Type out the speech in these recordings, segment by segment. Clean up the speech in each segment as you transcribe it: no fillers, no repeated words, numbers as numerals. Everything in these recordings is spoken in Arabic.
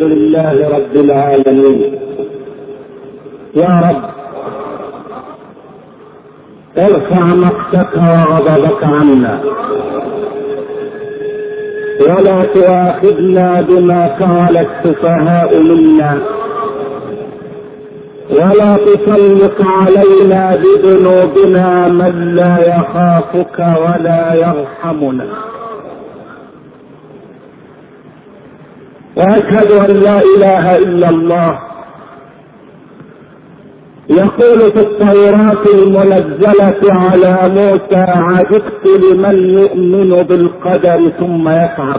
لله رب العالمين. يا رب ارفع مقتك وغضبك عنا، ولا تؤاخذنا بما فعل السفهاء منا، ولا تسلط علينا بذنوبنا من لا يخافك ولا يرحمنا. واشهد ان لا اله الا الله يقول في التوراة المنزلة على موسى: عجبت لمن يؤمن بالقدر ثم يتعب،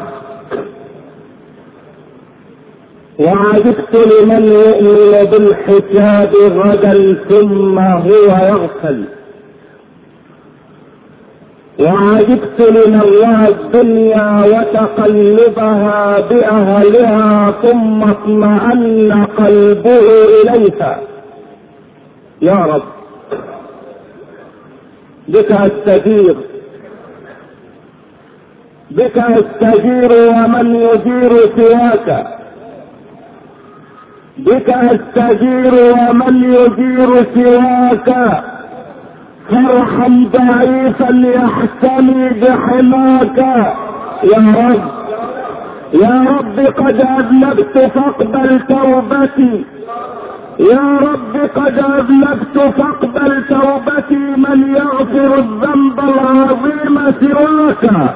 وعجبت لمن يؤمن بالحساب غدا ثم هو يغفل، وعجبت لمن رأى الدنيا وتقلبها بأهلها ثم اطمأن قلبه إليها. يا رب بك استجير، بك استجير ومن يجير سواك، بك استجير ومن يجير سواك، فارحم ضعيفا يحتمي بحماك. يا رب يا رب قد أذنبت فاقبل توبتي، يا رب قد أذنبت فاقبل توبتي، من يغفر الذنب العظيم سواك.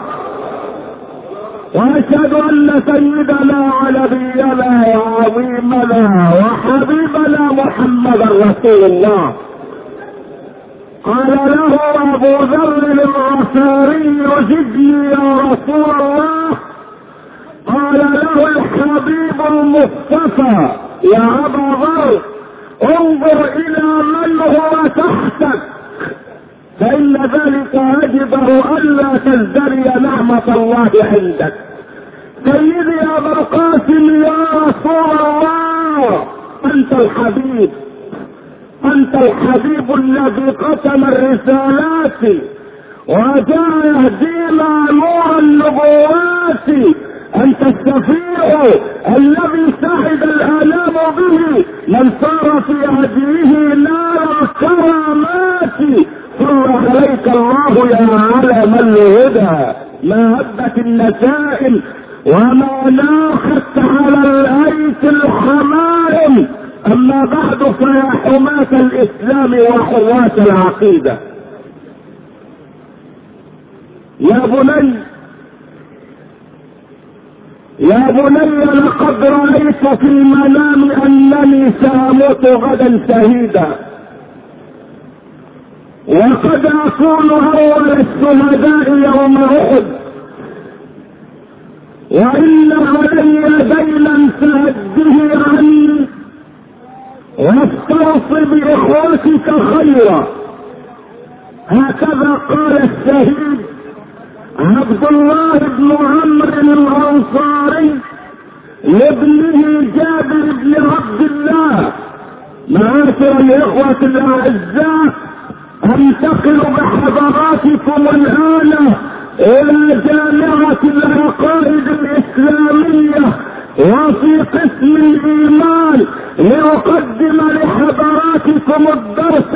واشهد ان سيدنا ونبينا وعظيمنا وحبيبنا محمدا رسول الله قال له ابو ذر الغفاري: زدني يا رسول الله. قال له الحبيب المصطفى: يا ابا ذر انظر الى من هو تحتك، فإن ذلك يجبر ألا تزدري نعمة الله عندك. سيدي أبا القاسم يا رسول الله، أنت الحبيب، أنت الحبيب الذي ختم الرسالات وجاء يهدينا نور النبوات، أنت الشفيع الذي سعد الآلام به، من سار في هديه نال الكرامات. صلى عليك الله يا علم الهدى، ما هبت النسائم وما ناخت على الايس الحمائم. اما بعد، فيا حماة الاسلام وحراس العقيدة، يا بني يا بني، لقد رأيت في المنام انني سأموت غدا شهيدا، وقد اكون اول الشهداء يوم احد، وان علي دينا فأده عني، واستوصي باخوتك خيرا. هكذا قال الشهيد عبد الله بن عمرو الانصاري لابنه جابر بن عبد الله. معاشر الاخوة الاعزاء، انتقل بحضراتكم الآن الى جامعة العقائد الاسلامية وفي قسم الايمان لأقدم لحضراتكم الدرس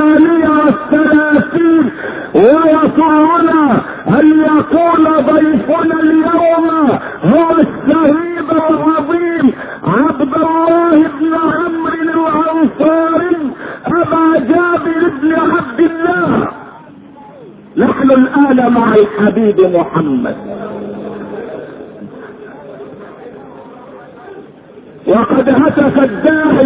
32. ويسرنا ان يكون ضيفنا اليوم هو الشهيد العظيم عبد الله بن عمرو الانصاري ابا جابر بن عبد الله. نحن الان مع الحبيب محمد، وقد هتف الداعي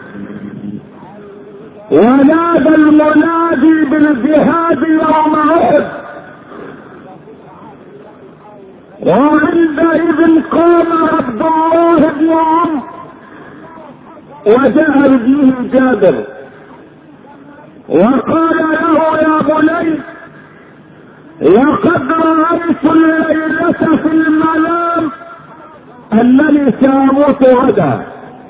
ونادى المنادي بالجهاد يوم احد، وعندئذ قام عبد الله بن عمرو وجاء ابنه جابر وقال له: يا بني، لقد رأيت الليلة في المنام انني سأموت غدا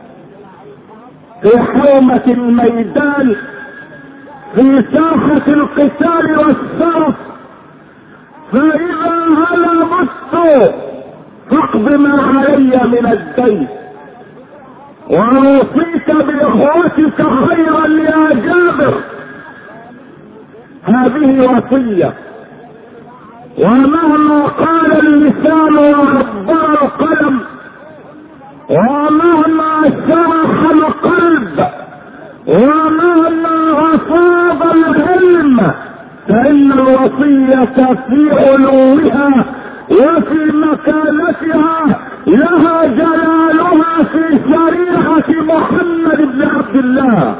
في حومة الميدان في ساحة القتال والسرف، فإذا هلا مت فاقض ما علي من الدين. واوصيك باخوتك خيرا يا جابر. هذه وصية، ومهما قال اللسان وعبر القلم، ومهما شرح القلب، ومهما أصاب العلم، فإن الوصية في علوها وفي مكانتها لها جلالها في شريعة محمد بن عبد الله.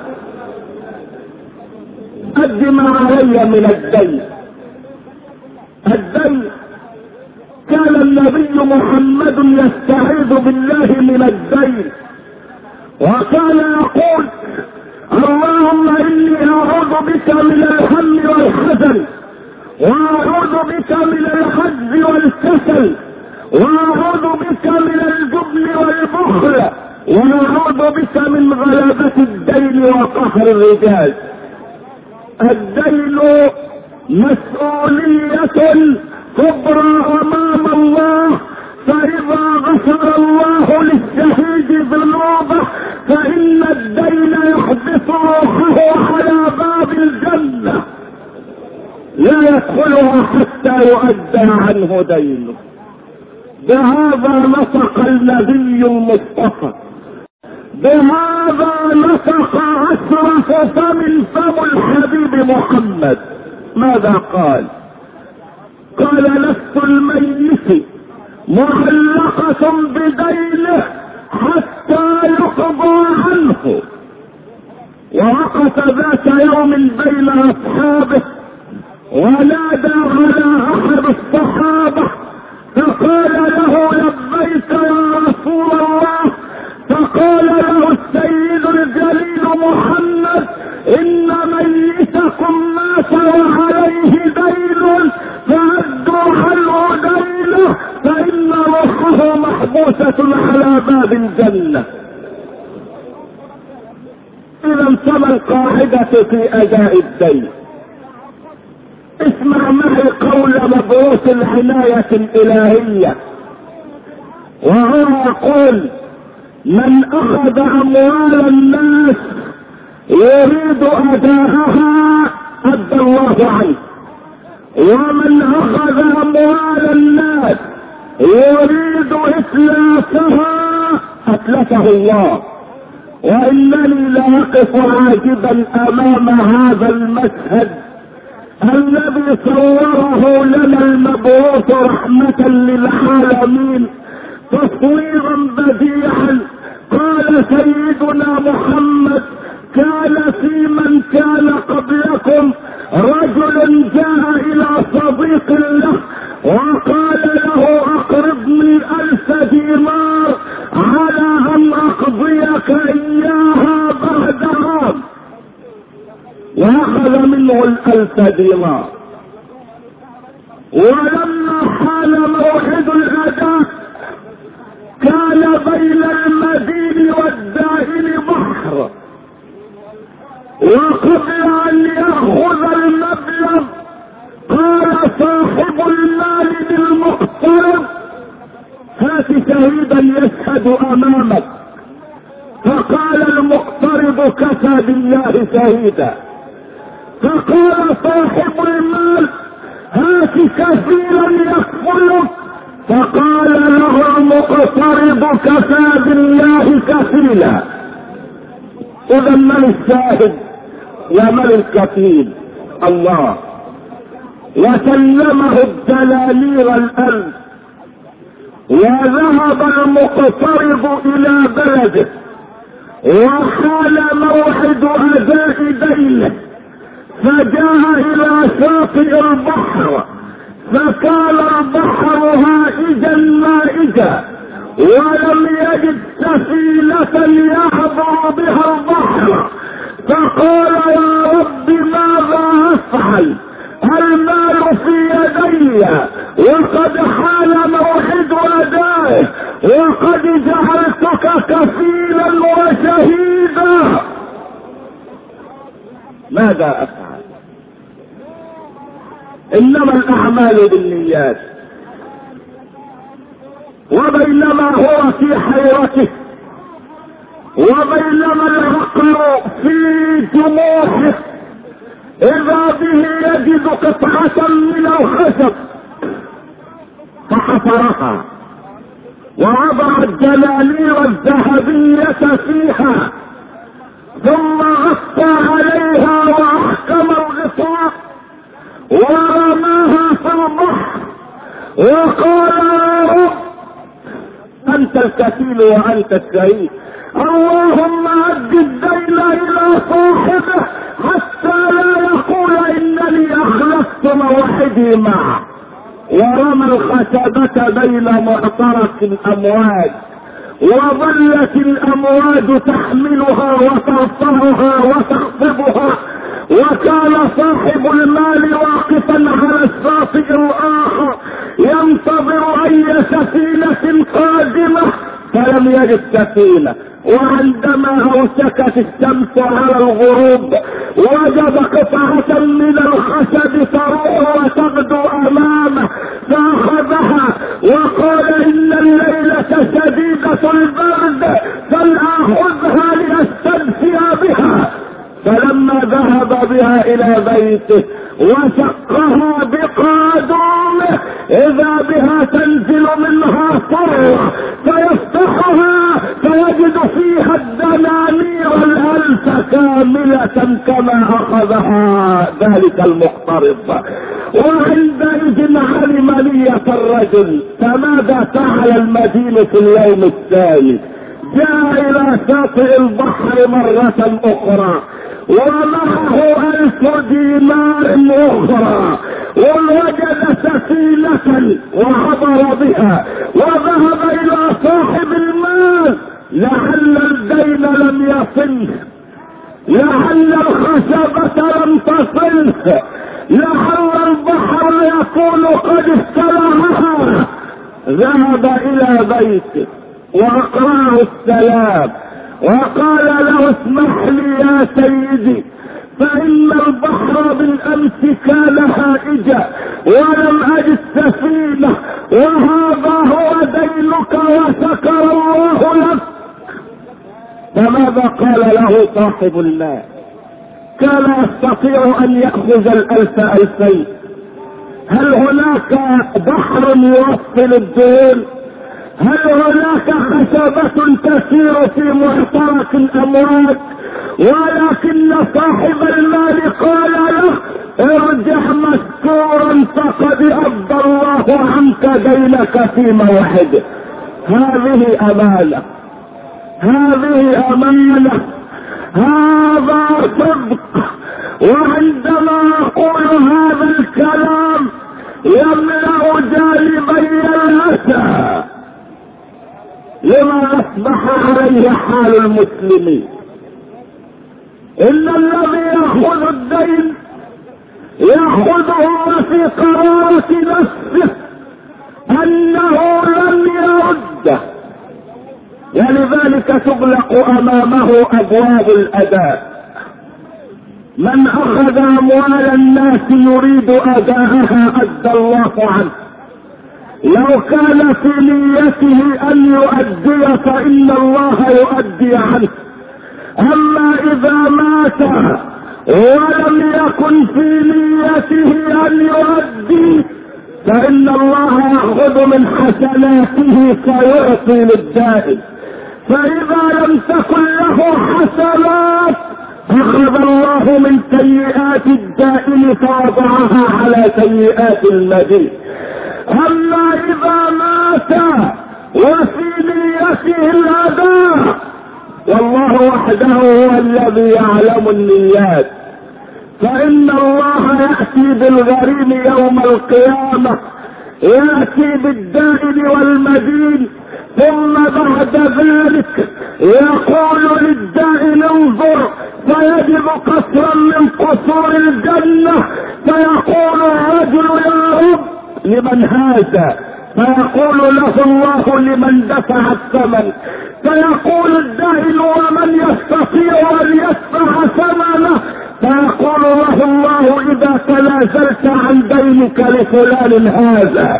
أد ما علي من الدين. الدين كان النبي محمد يستعيذ بالله من الدين، وكان يقول: اللهم إني أعوذ بك من الهم والحزن، وأعوذ بك من العجز والكسل، وأعوذ بك من الجبن والبخل، وأعوذ بك من غلبة الدين وقهر الرجال. الدين مسؤولية كبرى أمام الله، فإذا غفر الله للشهيد ذنوبه فإن الدين يحبس روحه على باب الجنة، لا يدخلها حتى يؤدى عنه دينه. بهذا نطق النبي المصطفى، بهذا نطق أشرف فم الحبيب محمد. ماذا قال؟ قال: نفس الميت معلقة بدينه حتى يقضى عنه. ووقف ذات يوم بين أصحابه ونادى على أحد الصحابة فقال له: لبيك يا رسول الله. فقال له السيد الجليل محمد: إن ميتكم مات وعليه دين فأدوا عنه دينه، فإن روحه محبوسة على باب الجنة. إذا فما القاعدة في أداء الدين؟ اسمع معي قول مبعوث العناية الإلهية، وهو يقول: من أخذ أموال الناس يريد أداءها أدى الله عنه، ومن أخذ أموال الناس يريد إتلافها أتلفه الله. وإنني لأقف عاجبا أمام هذا المشهد الذي صوره لنا المبعوث رحمة للعالمين تصويرا بديعا. قال سيدنا محمد: كان في من كان قبلكم رجل جاء الى صديق له وقال له: اقرضني 1000 دينار على ان اقضيك اياها بعد عام. واخذ منه 1000 دينار، ولما حان موعد الاداء كان بين المدين والدائن بحر، وقبل ان ياخذ المبلغ قال صاحب المال للمقترض: هات شهيدا يشهد امامك. فقال المقترض: كفى بالله شهيدا. فقال صاحب المال: هات كفيلا يكفلك. فقال له المقترض: كفى بالله كفيلا. اذا من الشاهد ومن الكفيل؟ الله. وسلمه الدنانير 1000، وذهب المقترض الى بلده، وحال موعد اداء دينه، فجاء الى شاطئ البحر، فكان البحر هائجا مائجا، ولم يجد سفينة يعبر بها البحر. فقال: يا رب ماذا افعل؟ المال في يدي، وقد حان موعد ادائه، وقد جعلتك كفيلا وشهيدا، ماذا افعل؟ انما الاعمال بالنيات. وبينما هو في حيرته وبينما العقل في جموحه اذا به يجد قطعة من الخشب فحفرها ووضع الجلالير الذهبية فيها ثم غطى عليها واحكم الغطاء ورماها في البحر وقال يا رب انت الكفيل وانت الشهيد، اللهم اد الدين الى صاحبه حتى لا يقول انني اخلفت موعدي معه. ورمى الخشبة بين معترك الامواج وظلت الامواج تحملها وترفعها وتخفضها، وكان صاحب المال واقفا على الشاطئ الاخر ينتظر اي سفينة قادمة فلم يجد سفينة. وعندما اوشكت الشمس على الغروب وجد قطعة من الخشب تروح وتغدو امامه فاخذها وقال ان الليلة شديدة البرد فلآخذها لأستدفئ بها. فلما ذهب بها الى بيته وشقها بقادومه اذا بها تنزل منها صرة فيفتحها فيجد فيها الدنانير الالف كاملة كما اخذها ذلك المقترض. وعندئذ علم نية الرجل، فماذا فعل المدين في اليوم الثاني؟ جاء الى شاطئ البحر مرة اخرى ومعه 1000 دينار اخرى ووجد سفينة وعبر بها وذهب الى صاحب المال لعل الدين لم يصله، لعل الخشبة لم تصله، لعل البحر يكون قد استلمها. ذهب الى بيته واقرأه السلام وقال له اسمح لي يا سيدي فإن البحر بالأمس كان هائجا ولم أجد سفينة وهذا هو دينك وشكر الله لك. فماذا قال له صاحب المال؟ كان يستطيع أن يأخذ 1000 هل هناك بحر يوصل الدين؟ هل هناك خشبة تسير في معترك الامواج؟ ولكن صاحب المال قال له ارجع مشكورا فقد ابدى الله عنك دينك في موعده. هذه امانة، هذه امانة، هذا صدق. وعندما اقول هذا الكلام يملأ جانبي الاسى لما اصبح عليه حال المسلمين. ان الذي ياخذ الدين ياخذه في قرارة نفسه انه لم يرده، ولذلك تغلق امامه ابواب الاداء. من اخذ اموال الناس يريد اداءها ادى الله عنه. لو كان في نيته ان يؤدي فان الله يؤدي عنه. اما اذا مات ولم يكن في نيته ان يؤدي فان الله ياخذ من حسناته فيعطي للدائن. فاذا لم تكن له حسنات اخذ الله من سيئات الدائن فوضعها على سيئات المدين. اما اذا مات وفي نيته الاداء والله وحده هو الذي يعلم النيات، فان الله ياتي بالغريم يوم القيامة، ياتي بالدائن والمدين، ثم بعد ذلك يقول للدائن انظر فيجد قصرا من قصور الجنة فيقول الرجل يا رب لمن هذا؟ فيقول له الله لمن دفع الثمن. فيقول الدائن ومن يستطيع ان يدفع ثمنه؟ فيقول له الله اذا تنازلت عن دينك لفلان هذا.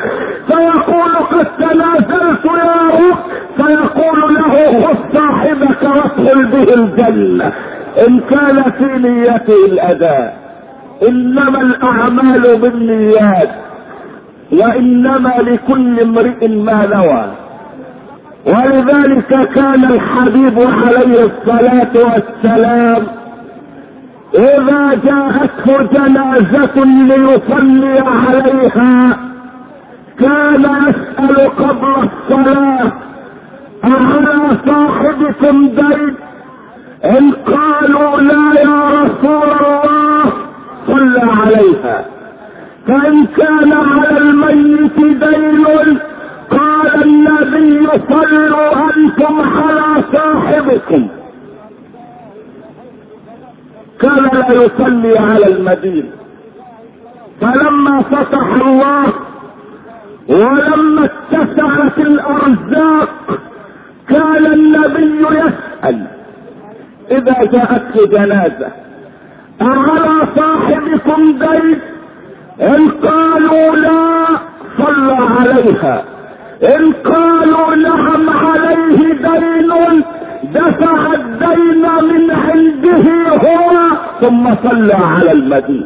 فيقول قد تنازلت يا رب. فيقول له خذ صاحبك وادخل يدخل به الجنة ان كان في نيته الاداء. انما الاعمال بالنيات وانما لكل امرئ ما نوى. ولذلك كان الحبيب عليه الصلاة والسلام اذا جاءته جنازة ليصلي عليها كان يسأل قبل الصلاة: أعلى صاحبكم دين؟ ان قالوا لا يا رسول الله صلى عليها. فان كان على الميت دين قال النبي: صلوا انتم على صاحبكم. كان لا يصلي على المدين. فلما فتح الله ولما اتسعت الارزاق كان النبي يسأل اذا جاءته جنازة: أعلى صاحبكم دين؟ ان قالوا لا صلى عليها. ان قالوا نعم عليه دين دفع الدين من عنده هو ثم صلى على المدين.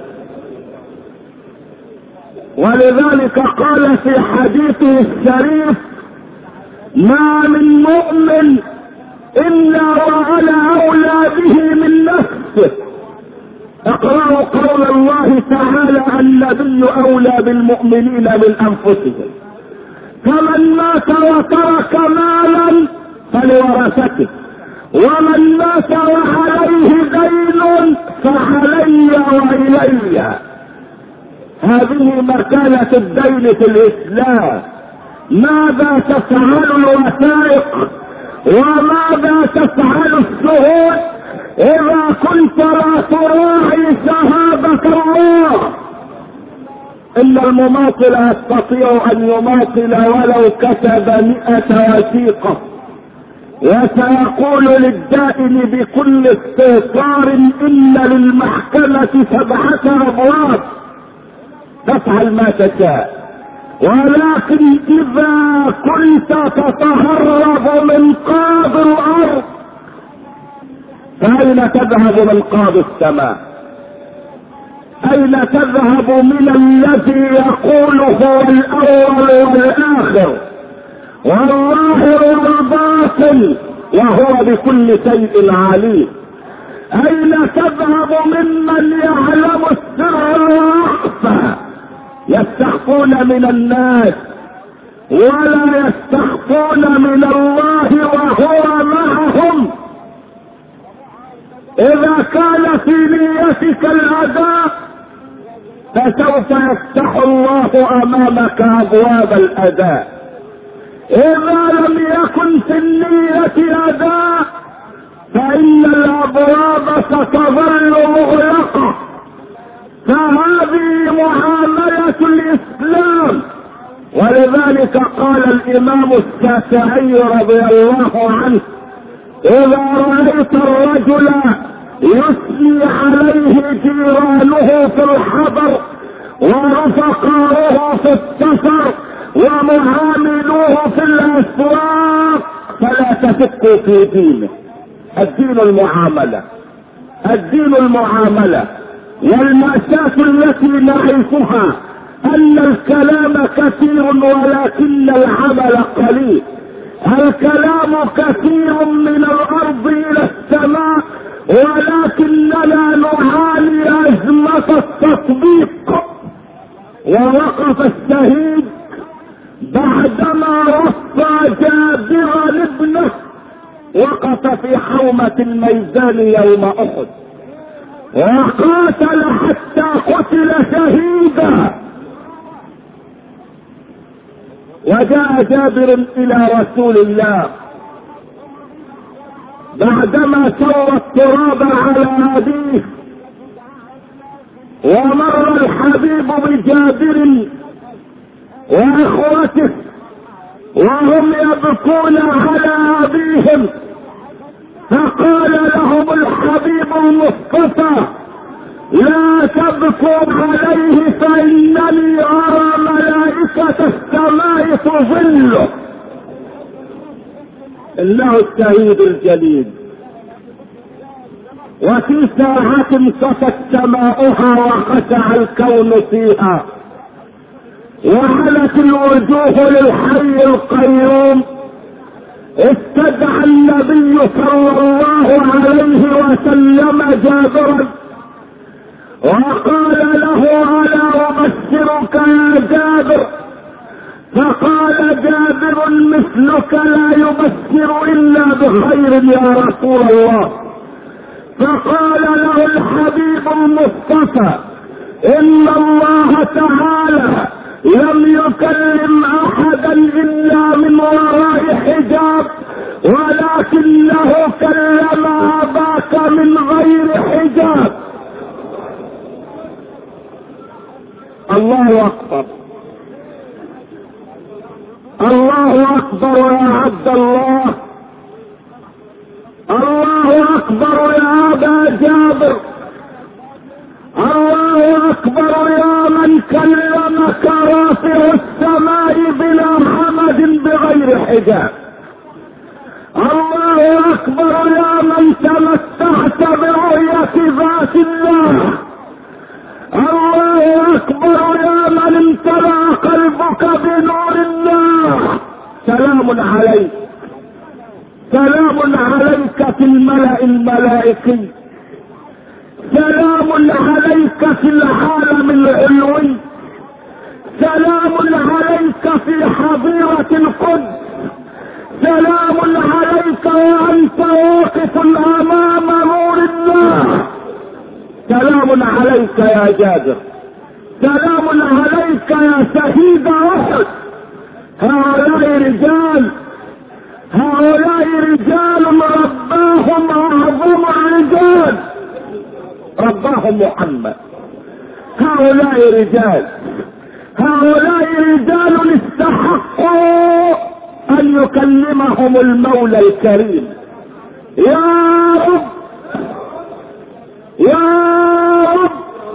ولذلك قال في حديثه الشريف: ما من مؤمن الا وانا اولى به من نفسه. اقرأوا قول الله تعالى: النبي اولى بالمؤمنين من انفسهم. فمن مات وترك مالا فلورثته، ومن مات وعليه دين فعلي والي. هذه مكانة الدين في الاسلام. ماذا تفعل الوثائق وماذا تفعل الشهود اذا كنت لا تراعي شهادة الله؟ ان المماطل يستطيع ان يماطل ولو كتب 100 وثيقة، وسيقول للدائن بكل استهتار: ان للمحكمة 7 ابواب، تفعل ما تشاء. ولكن اذا كنت تتهرب من قاضي الارض فاين تذهب من قاضي السماء؟ اين تذهب من الذي يقول هو الاول والاخر والظاهر والباطن وهو بكل شيء عليم؟ اين تذهب ممن يعلم السر واخفى؟ يستخفون من الناس ولا يستخفون من الله وهو معهم. اذا كان في نيتك الاداء فسوف يفتح الله امامك ابواب الاداء. اذا لم يكن في النية اداء فان الابواب ستظل مغلقة. فهذه معاملة الاسلام. ولذلك قال الامام الشافعي رضي الله عنه: اذا رأيت الرجل يثني عليه جيرانه في الحضر ورفقاؤه في السفر ومعاملوه في الاسواق فلا تشكوا في دينه. الدين المعاملة، الدين المعاملة. والمأساة التي نعيشها ان الكلام كثير ولكن العمل قليل. الكلام كثير من الارض الى السماء ولكننا نعاني ازمة التطبيق. ووقف الشهيد بعدما وصى جابرا ابنه، وقف في حومة الميدان يوم احد وقاتل حتى قتل شهيدا. وجاء جابر الى رسول الله بعدما سوى التراب على ابيه، ومر الحبيب بجابر واخوته وهم يبكون على ابيهم، فقال لهم الحبيب المصطفى: لا تبكوا عليه فانني ارى ملائكة السماء تظله. انه الشهيد الجليل وفي ساعة صفت سماؤها وخشع الكون فيها، وعلت الوجوه للحي القيوم. استدعى النبي صلى الله عليه وسلم جابرا وقال له: ألا أبشرك يا جابر؟ فقال جابر: مثلك لا يبشر إلا بخير يا رسول الله. فقال له الحبيب المصطفى: إن الله تعالى لم يكلم أحدا إلا من وراء حجاب، ولكنه كلم أباك من غير حجاب. الله أكبر، الله أكبر يا عبد الله، الله أكبر يا أبا جابر، الله أكبر يا من كلمك رافع السماء بلا حمد بغير حجاب، الله أكبر يا من تمتعت برؤية ذات الله، الله أكبر يا من امتلأ قلبك بنور الله. سلام عليك، سلام عليك في الملأ الملائكي، سلام عليك في العالم العلوي، سلام عليك في حظيرة القدس، سلام عليك وأنت واقف أمام نور الله. سلام عليك يا جابر، سلام عليك يا شهيد أحد. هؤلاء رجال، هؤلاء رجال رباهم أعظم رجال، رباهم محمد. هؤلاء رجال، هؤلاء رجال استحقوا أن يكلمهم المولى الكريم. يا رب، يا رب،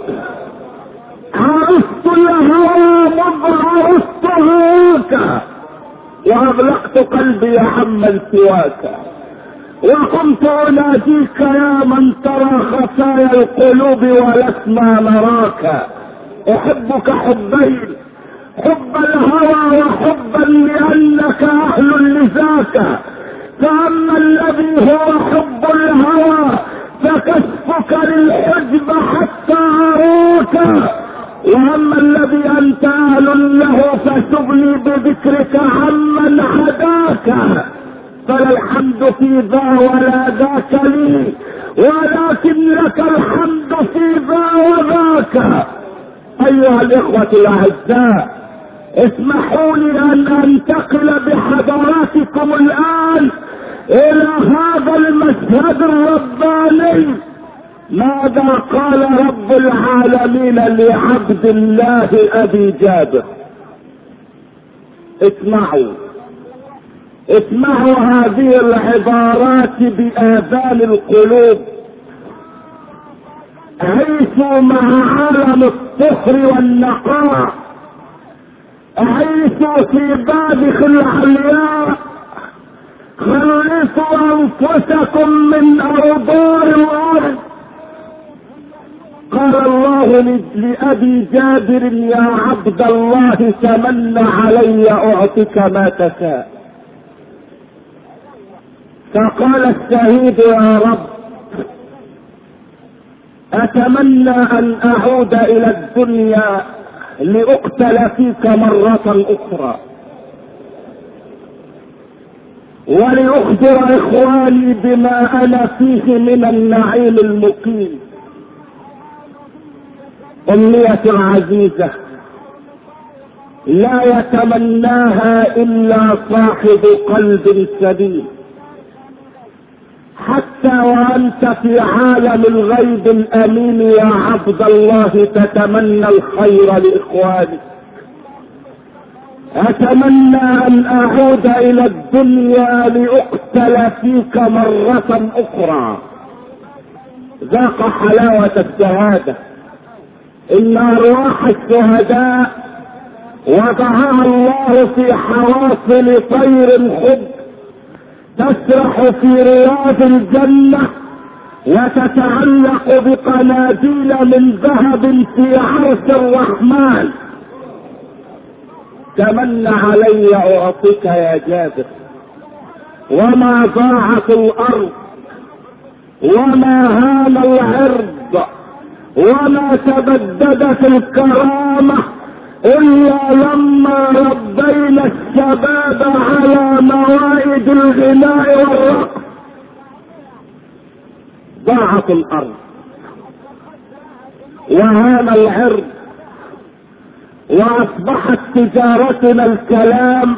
عرفت الهوى مذ عرفتهوك، وأغلقت قلبي عمن سواك، وكنت أناديك يا من ترى خفايا القلوب ولسنا نراك. أحبك حبين، حب الهوى وحبا لأنك أهل لذاك. فأما الذي هو حب الهوى فكشفك للحجب حتى أروك، وأما الذي أنت أهل له فشغلي بذكرك عمن هداك. فلا الحمد في ذا ولا ذاك لي، ولكن لك الحمد في ذا وذاك. أيها الإخوة الأعزاء، اسمحوا لي أن أنتقل بحضراتكم الآن إلى هذا المشهد الرباني. ماذا قال رب العالمين لعبد الله أبي جابر؟ اسمعوا، اسمعوا هذه العبارات بآذان القلوب. عيشوا مع عالم الطهر والنقاء، عيشوا في بادخ العلياء، خلصوا أنفسكم من أوضار الأرض. قال الله لأبي جابر: يا عبد الله تمنى علي أعطيك ما تشاء. فقال الشهيد: يا رب، أتمنى أن أعود إلى الدنيا لأقتل فيك مرة أخرى، ولأخبر إخواني بما أنا فيه من النعيم المقيم. أمنية عزيزة لا يتمناها إلا صاحب قلب سليم. حتى وأنت في عالم الغيب الأمين يا عبد الله تتمنى الخير لإخوانك. أتمنى أن أعود إلى الدنيا لأقتل فيك مرة أخرى. ذاق حلاوة الشهادة. إن أرواح الشهداء وضعها الله في حواصل طير خضر تسرح في رياض الجنة، وتتعلق بقناديل من ذهب في عرش الرحمن. تمن علي اعطيك يا جابر. وما ضاعت الارض وما هان العرض وما تبددت الكرامة الا لما ربينا الشباب على موائد الغناء والرقص. ضاعت الارض وهان العرض واصبحت تجارتنا الكلام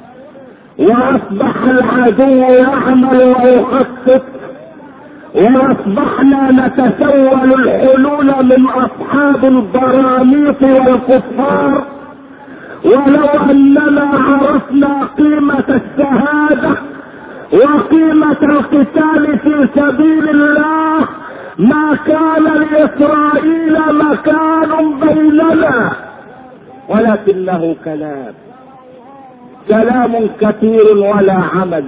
واصبح العدو يعمل ويخطط واصبحنا نتسول الحلول من اصحاب البراميط والكفار. ولو اننا عرفنا قيمة الشهادة وقيمة القتال في سبيل الله ما كان لإسرائيل مكان بيننا، ولكنه كلام كثير ولا عمل،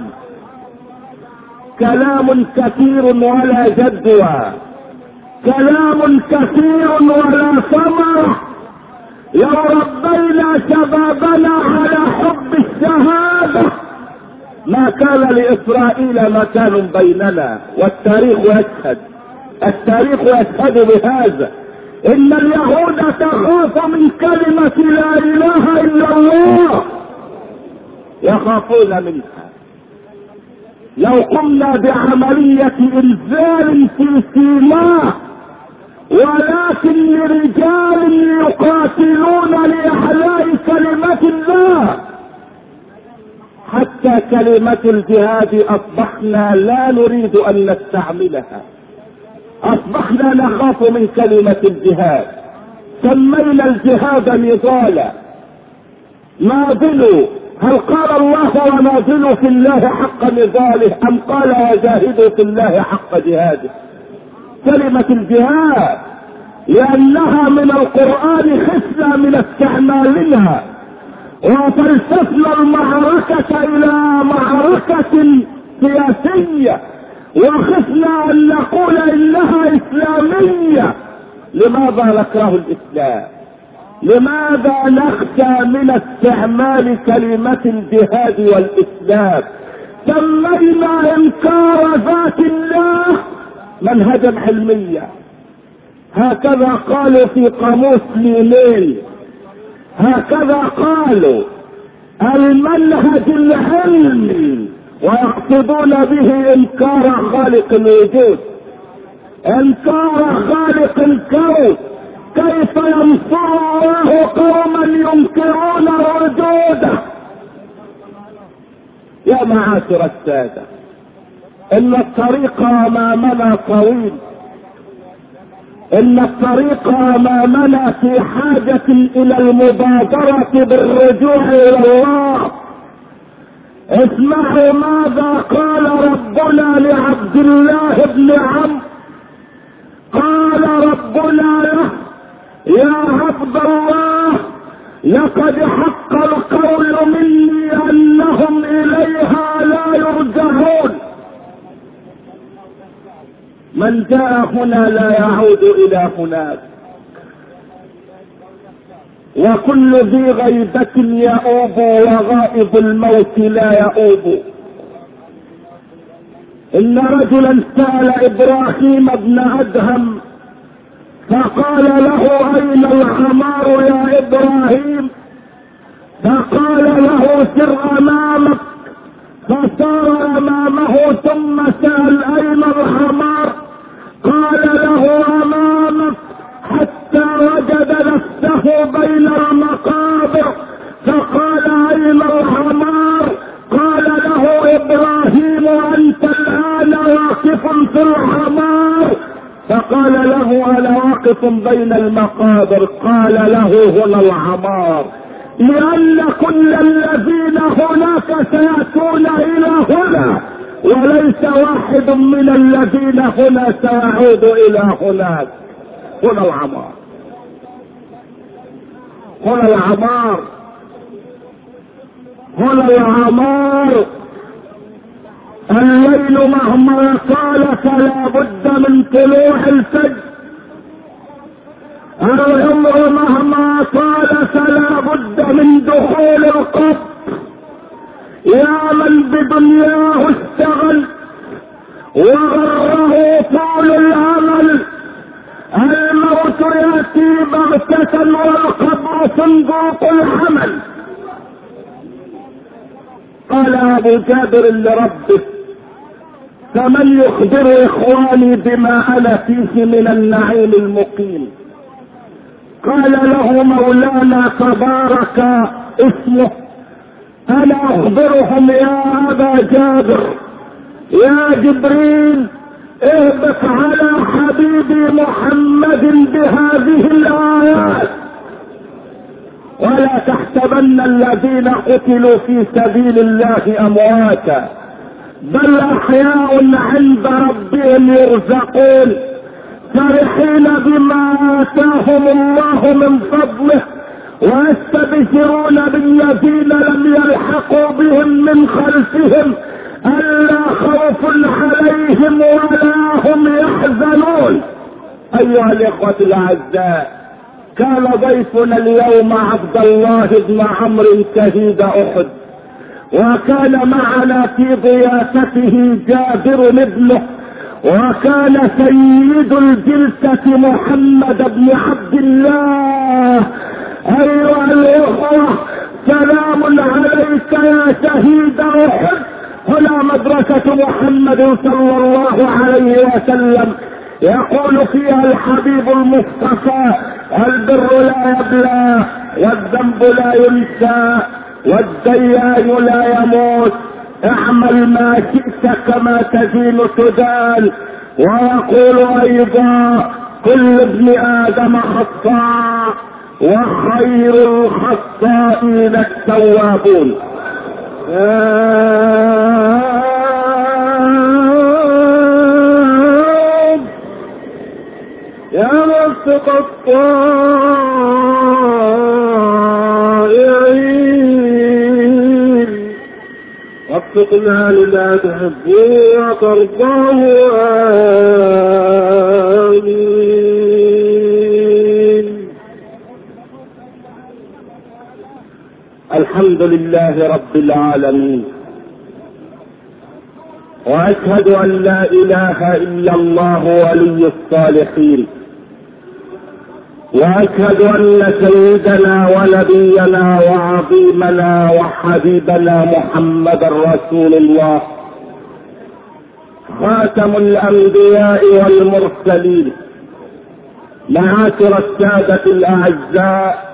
كلام كثير ولا جدوى، كلام كثير ولا ثمرة. لو ربينا شبابنا على حب الشهادة ما كان لإسرائيل مكان بيننا. والتاريخ يشهد بهذا. إن اليهود تخاف من كلمة لا إله إلا الله، يخافون منها. لو قمنا بعملية إنزال في سيناء ولكن لرجال يقاتلون لإحياء كلمة الله، حتى كلمة الجهاد أصبحنا لا نريد أن نستعملها، أصبحنا نخاف من كلمة الجهاد. سمينا الجهاد نضالا. ناضلوا، هل قال الله وناضلوا في الله حق نضاله أم قال وجاهدوا في الله حق جهاده؟ كلمة الجهاد لأنها من القرآن خفنا من استعمالها وفلسفنا المعركة إلى معركة سياسية وخفنا أن نقول إنها إسلامية. لماذا نكره الإسلام؟ لماذا نخشى من استعمال كلمة الجهاد والإسلام؟ سمينا إنكار ذات الله منهجا علميا. هكذا قالوا في قاموس لينين، هكذا قالوا المنهج العلمي، ويقصدون به انكار خالق الوجود، انكار خالق الكون. كيف ينصر الله قوما ينكرون وجوده؟ يا معاشر السادة، ان الطريق امامنا طويل، ان الطريق امامنا في حاجة الى المبادرة بالرجوع الى الله. اسمعوا ماذا قال ربنا لعبد الله بن عمرو. قال ربنا له: يا عبد الله، لقد حق القول مني انهم اليها لا يرجعون. من جاء هنا لا يعود الى هناك، وكل ذي غيبة يؤوب وغائب الموت لا يؤوب. ان رجلا سأل ابراهيم بن ادهم فقال له: اين الحمار يا ابراهيم؟ فقال له: سر امامك. فسار امامه ثم سأل: اين الحمار؟ قال له: امامك، حتى وجد نفسه بين المقابر فقال: اين الحمار؟ قال له ابراهيم: انت الان واقف في الحمار. فقال له: انا واقف بين المقابر. قال له: هنا الحمار، لان كل الذين هناك سيأتون الى هنا، وليس واحد من الذين هنا سيعود الى هناك. هنا العمار، هنا العمار، هنا العمار. الليل مهما طال فلا بد طلوع الفجر. العمر مهما طال فلا بد من دخول القبر. يا من بدنياه اشتغل وغره طول الامل، الموت ياتي بغتة والقبر صندوق الحمل. قال ابو جابر لربه: فمن يخبر اخواني بما انا فيه من النعيم المقيم؟ قال له مولانا تبارك اسمه: انا اخبرهم يا ابا جابر. يا جبريل اهبط على حبيبي محمد بهذه الايات: ولا تحسبن الذين قتلوا في سبيل الله امواتا بل احياء عند ربهم يرزقون فرحين بما اتاهم الله من فضله ويستبشرون بالذين لم يلحقوا بهم من خلفهم ألا خوف عليهم ولا هم يحزنون. أيها الإخوة الأعزاء، كان ضيفنا اليوم عبد الله بن عمرو شهيد أحد، وكان معنا في ضيافته جابر ابنه، وكان سيد الجلسة محمد بن عبد الله. أيها الإخوة، سلام عليك يا شهيد أحد. هنا مدرسة محمد صلى الله عليه وسلم يقول فيها الحبيب المصطفى: البر لا يبلى والذنب لا ينسى والديان لا يموت، اعمل ما شئت كما تدين تدان. ويقول ايضا: كل ابن ادم خطاء وخير الخطائين التوابون. يا موفق الطائعين وفقنا لما تحبه وترضاه. آمين. الحمد لله رب العالمين، واشهد ان لا اله الا الله ولي الصالحين، واشهد ان سيدنا ونبينا وعظيمنا وحبيبنا محمد رسول الله خاتم الانبياء والمرسلين. معاشر السادة الاعزاء،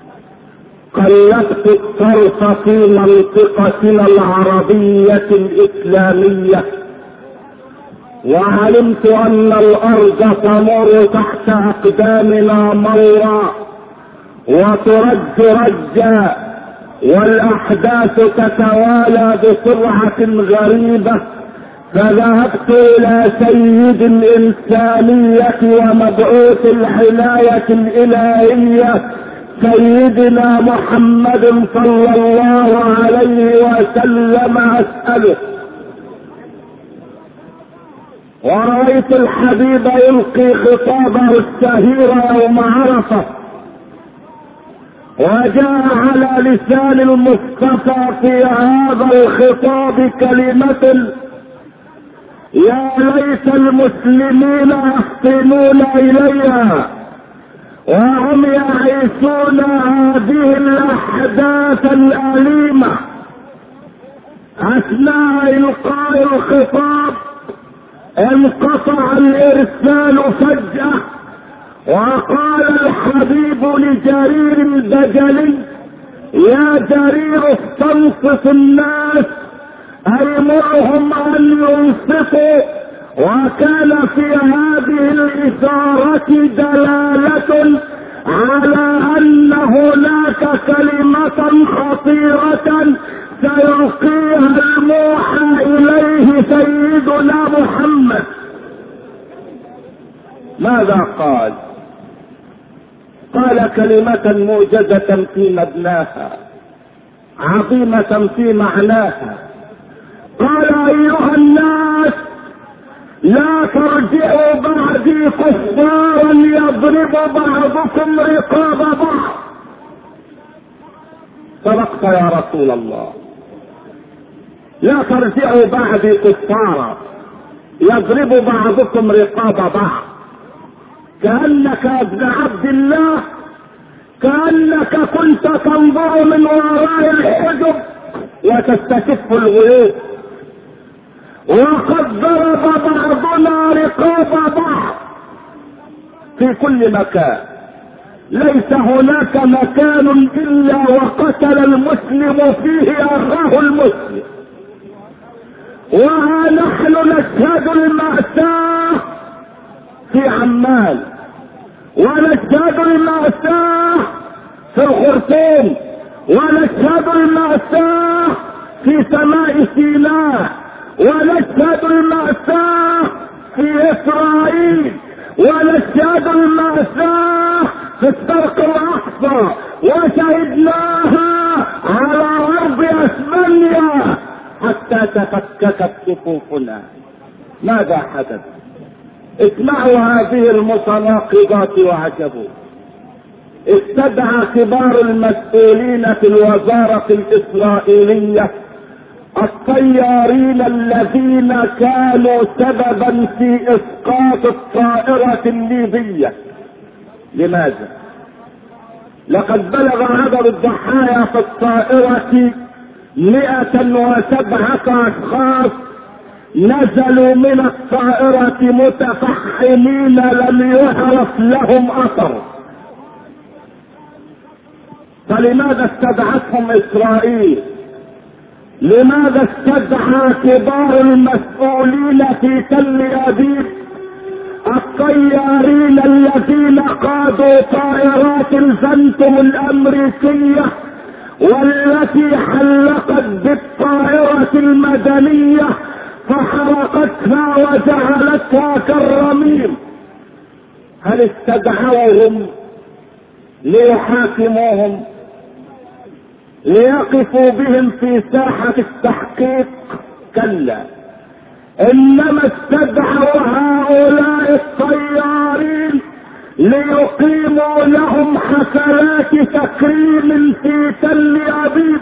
قلبت الطرف في منطقتنا العربية الاسلامية وعلمت ان الارض تمر تحت اقدامنا مرا وترج رجا، والاحداث تتوالى بسرعة غريبة. فذهبت الى سيد الانسانية ومبعوث العناية الالهية سيدنا محمد صلى الله عليه وسلم اسأله، ورأيت الحبيب يلقي خطابه الشهير يوم عرفة، وجاء على لسان المصطفى في هذا الخطاب كلمة: يا ليت المسلمين يفطنون إليها وهم يعيشون هذه الأحداث الأليمة. أثناء إلقاء الخطاب انقطع الإرسال فجأة، وقال الحبيب لجرير البجلي: يا جرير استنصت الناس، أمرهم أن ينصتوا. وكان في هذه الإشارة دلالة على أن هناك كلمة خطيرة سيلقيها الموحى إليه سيدنا محمد. ماذا قال؟ قال كلمة موجزة في مبناها، عظيمة في معناها. قال: أيها الناس، لا ترجعوا بعدي كفارا يضرب بعضكم رقاب بعض. صدقت يا رسول الله. لا ترجعوا بعدي كفارا يضرب بعضكم رقاب بعض. كأنك يا ابن عبد الله كأنك كنت تنظر من وراء الحجب وتستكف الغيوب، وقد ضرب بعضنا رقاب بعض في كل مكان. ليس هناك مكان الا وقتل المسلم فيه اخاه المسلم. وها نحن نشهد المأساة في عمان، ونشهد المأساة في الخرطوم، ونشهد المأساة في سماء سيناء، ونشهد المأساة في إسرائيل، ونشهد المأساة في الشرق الأقصى، وشهدناها على أرض أسبانيا حتى تفككت صفوفنا. ماذا حدث؟ اسمعوا هذه المتناقضات وعجبوا. استدعى كبار المسؤولين في الوزارة الإسرائيلية الطيارين الذين كانوا سببا في إسقاط الطائرة الليبية. لماذا؟ لقد بلغ عدد الضحايا في الطائرة 107 أشخاص نزلوا من الطائرة متفحمين لم يعرف لهم أثر. فلماذا استدعتهم إسرائيل؟ لماذا استدعى كبار المسؤولين في تل أبيب الطيارين الذين قادوا طائرات الفانتوم الأمريكية والتي حلقت بالطائرة المدنية فحرقتها وجعلتها كالرميم؟ هل استدعوهم ليحاكموهم، ليقفوا بهم في ساحة التحقيق؟ كلا، انما استدعوا هؤلاء الطيارين ليقيموا لهم حفلات تكريم في تل أبيب.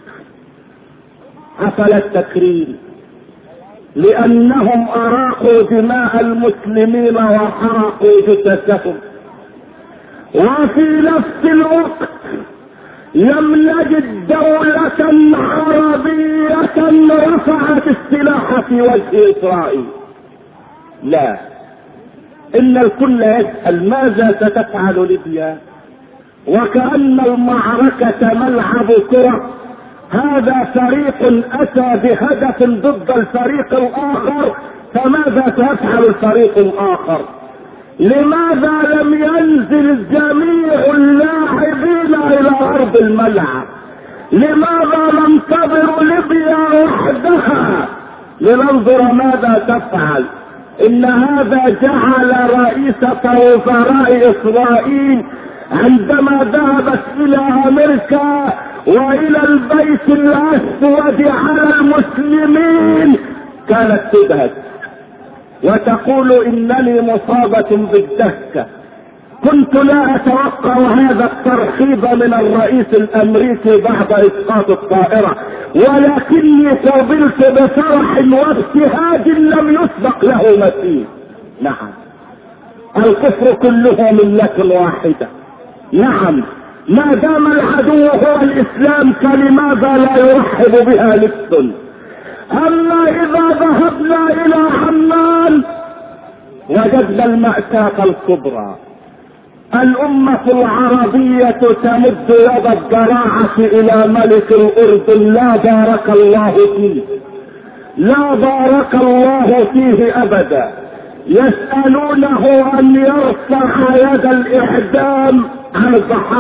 حفلات تكريم لأنهم أراقوا دماء المسلمين وحرقوا جثثهم. وفي نفس الوقت لم نجد دولة عربية رفعت السلاح في وجه إسرائيل. لا، إن الكل يسأل ماذا ستفعل ليبيا، وكأن المعركة ملعب كرة. هذا فريق أتى بهدف ضد الفريق الآخر، فماذا سيفعل الفريق الآخر؟ لماذا لم ينزل جميع اللاعبين إلى أرض الملعب؟ لماذا ننتظر ليبيا وحدها لننظر ماذا تفعل؟ إن هذا جعل رئيسة وزراء إسرائيل عندما ذهبت إلى أمريكا وإلى البيت الأسود على المسلمين كانت تبهت وتقول إنني مصابة بالدهكة. كنت لا أتوقع هذا الترحيب من الرئيس الأمريكي بعد إسقاط الطائرة، ولكني قبلت بفرح وابتهاج لم يسبق له مثيل. نعم، الكفر كله ملة واحدة. نعم، ما دام العدو هو الإسلام فلماذا لا يرحب بها نفس؟ أما إذا ذهبنا إلى عمان وجدنا المأساة الكبرى. الأمة العربية تمد يد الضراعة إلى ملك الأردن، لا بارك الله فيه، لا بارك الله فيه أبدا. يسألونه أن يرفع يد الإعدام عن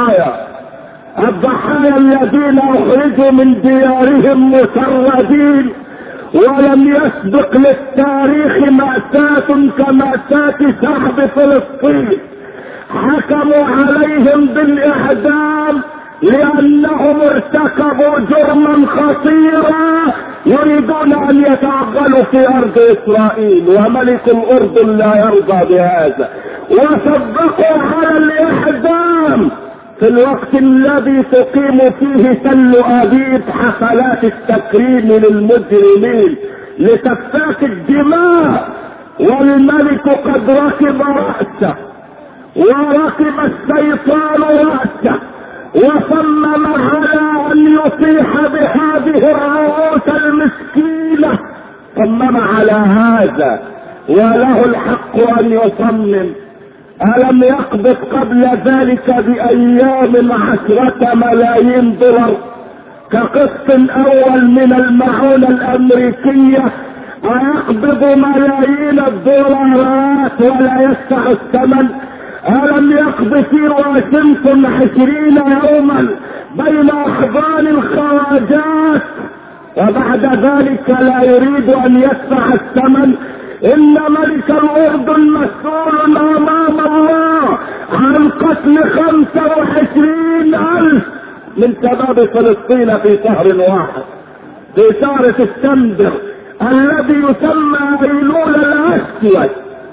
الضحايا الذين أخرجوا من ديارهم مسردين، ولم يسبق للتاريخ مأساة كمأساة شعب فلسطين. حكموا عليهم بالإعدام لأنهم ارتكبوا جرما خطيرا يريدون ان يتعقلوا في ارض اسرائيل، وملك الاردن لا يرضى بهذا، وسبقوا على الاعدام في الوقت الذي تقيم فيه تل ابيب حفلات التكريم للمجرمين لسفاك الدماء، والملك قد ركب رأسه وركب الشيطان رأسه، وصمم على ان يطيح بهذه الرؤوس المسكينة، صمم على هذا وله الحق ان يصمم. ألم يقبض قبل ذلك بأيام 10 ملايين دولار كقسط أول من المعونة الأمريكية؟ أيقبض ملايين الدولارات ولا يدفع الثمن؟ ألم يقض في واشنطن 20 يوما بين أحضان الخواجات وبعد ذلك لا يريد أن يدفع الثمن؟ إن ملك الأردن مسؤول أمام الله عن قتل 25,000 من شباب فلسطين في شهر واحد، في شهر سبتمبر الذي يسمى أيلول الأسود.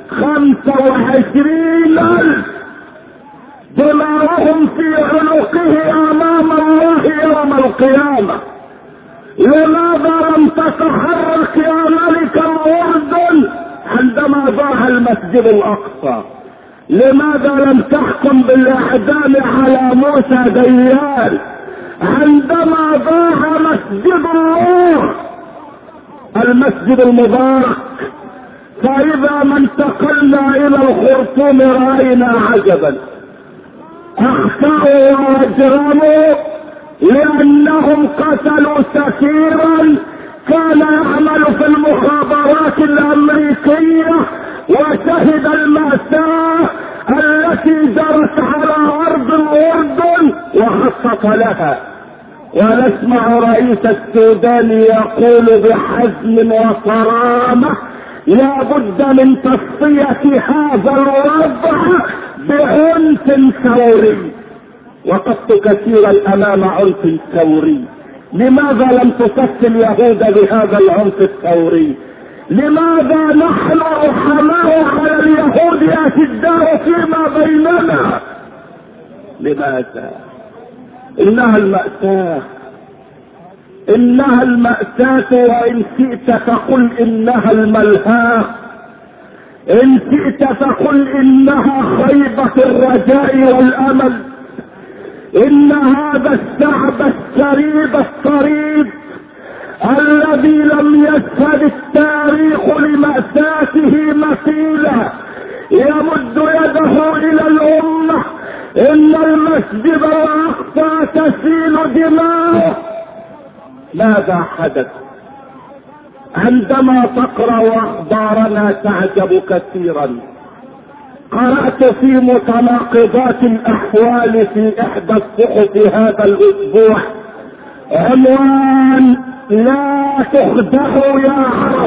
25,000 دماؤهم في عنقه أمام الله يوم القيامة. لماذا لم تتحرك يا ملك الأردن عندما ضاع المسجد الأقصى؟ لماذا لم تحكم بالإعدام على موسى ديان عندما ضاع مسجد الله المسجد المبارك؟ فإذا ما انتقلنا إلى الخرطوم رأينا عجبا، أخطأوا وأجرموا لأنهم قتلوا سفيرا كان يعمل في المخابرات الأمريكية وشهد المأساة التي جرت على أرض الأردن وخطط لها. ونسمع رئيس السودان يقول بحزم وصرامة لا بد من تصفية هذا الوضع بعنف ثوري. وقفت كثيرا امام عنف ثوري. لماذا لم تصف اليهود بهذا العنف الثوري؟ لماذا نحن رحماء على اليهود اشداء فيما بيننا؟ لماذا؟ انها المأساة، انها المأساة، وان شئت فقل انها الملهاة، ان شئت فقل انها خيبة الرجاء والامل. ان هذا الشعب الشريد الصريد الذي لم يشهد التاريخ لمأساته مثيلا يمد يده الى الامة. ان المسجد الاقصى تسيل دماؤه. ماذا حدث؟ عندما تقرأ اخبارنا تعجب كثيرا. قرأت في متناقضات الاحوال في احدى الصحف هذا الاسبوع عنوان لا تخدعوا يا عرب.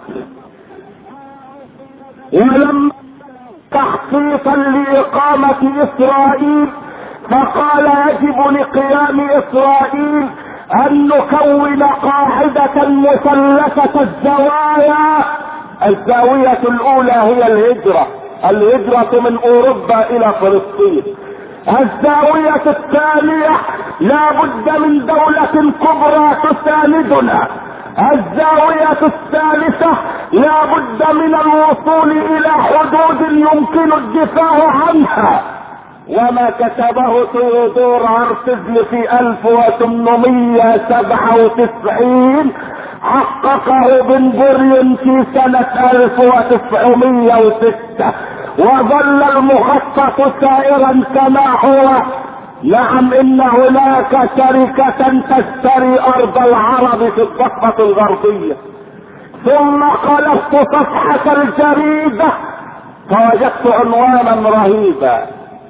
ولم تخطيطا لإقامة إسرائيل فقال يجب لقيام إسرائيل أن نكون قاعدة مثلثة الزوايا. الزاوية الأولى هي الهجرة من أوروبا إلى فلسطين. الزاوية الثانية لا بد من دولة كبرى تساندنا. الزاوية الثالثة لا بد من الوصول إلى حدود يمكن الدفاع عنها. وما كتبه تيودور هرتزل في 1897 حققه بن غوريون في سنة 1906، وظل المخطط سائرا كما هو. نعم، ان هناك شركة تشتري ارض العرب في الضفة الغربية. ثم قلبت صفحة الجريدة فوجدت عنوانا رهيبا: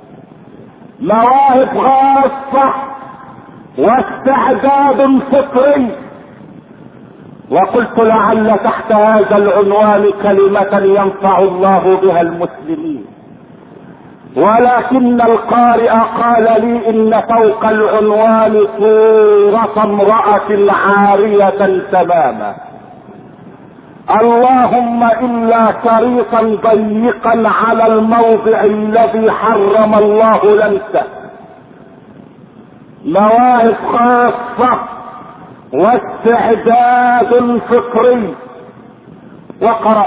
مواهب خاصة واستعداد فطري. وقلت لعل تحت هذا العنوان كلمة ينفع الله بها المسلمين. ولكن القارئ قال لي ان فوق العنوان صورة امرأة عارية تماما. اللهم الا طريقا ضيقا على الموضع الذي حرم الله لمسه. مواهب خاصة واستعداد فطري. وقرأ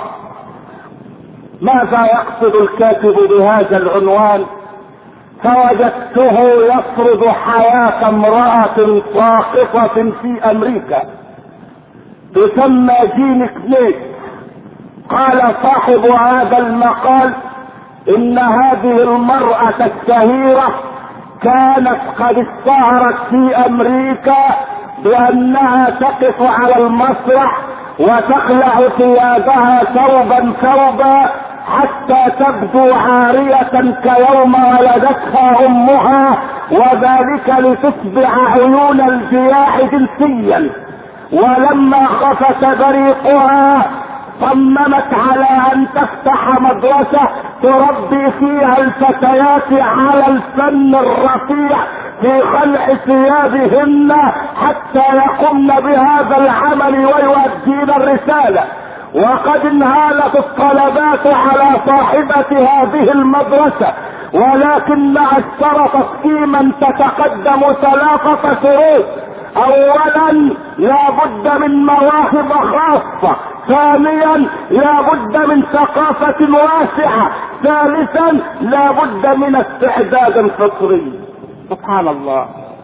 ماذا يقصد الكاتب بهذا العنوان، فوجدته يسرد حياة امرأة ساقطة في امريكا تسمى جين سميث. قال صاحب هذا المقال ان هذه المرأة الشهيرة كانت قد اشتهرت في امريكا بانها تقف على المسرح وتخلع ثيابها ثوبا ثوبا حتى تبدو عارية كيوم ولدتها امها، وذلك لتتبع عيون الجياع جنسيا. ولما خفت بريقها صممت على ان تفتح مدرسة تربي فيها الفتيات على الفن الرفيع في خلع ثيابهن حتى يقمن بهذا العمل ويؤدين الرسالة. وقد انهالت الطلبات على صاحبة هذه المدرسة، ولكنها اشترطت فيمن تتقدم 3 شروط. اولا لا بد من مواهب خاصة، ثانيا لا بد من ثقافة واسعة، ثالثا لا بد من استعداد فطري. سبحان الله.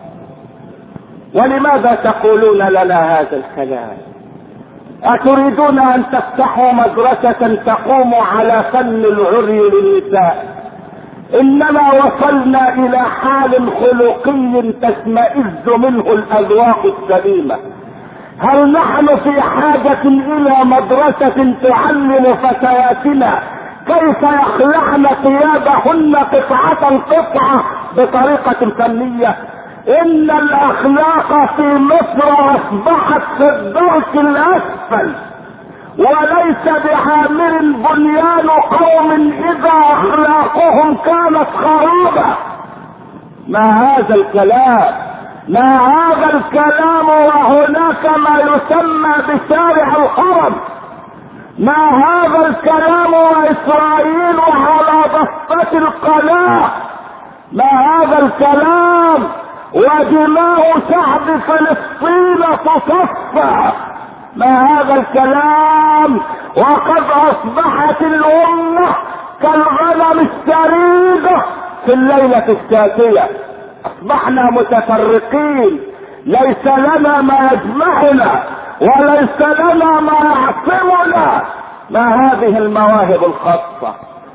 ولماذا تقولون لنا هذا الكلام؟ اتريدون ان تفتحوا مدرسة تقوم على فن العري للنساء؟ انما وصلنا الى حال خلقي تشمئز منه الاذواق السليمة. هل نحن في حاجة الى مدرسة تعلم فتياتنا كيف يخلعن ثيابهن قطعة قطعة بطريقة فنية؟ ان الاخلاق في مصر اصبحت في الدرك الاسفل، وليس بعامر بنيان قوم اذا اخلاقهم كانت خرابة. ما هذا الكلام؟ ما هذا الكلام وهناك ما يسمى بشارع الحرم؟ ما هذا الكلام واسرائيل على ضفة القناة؟ ما هذا الكلام ودماء شعب فلسطين تصفى؟ ما هذا الكلام وقد اصبحت الامة كالغنم الشريدة في الليلة الشاتية؟ اصبحنا متفرقين، ليس لنا ما يجمعنا وليس لنا ما يعصمنا. ما هذه المواهب الخاصة؟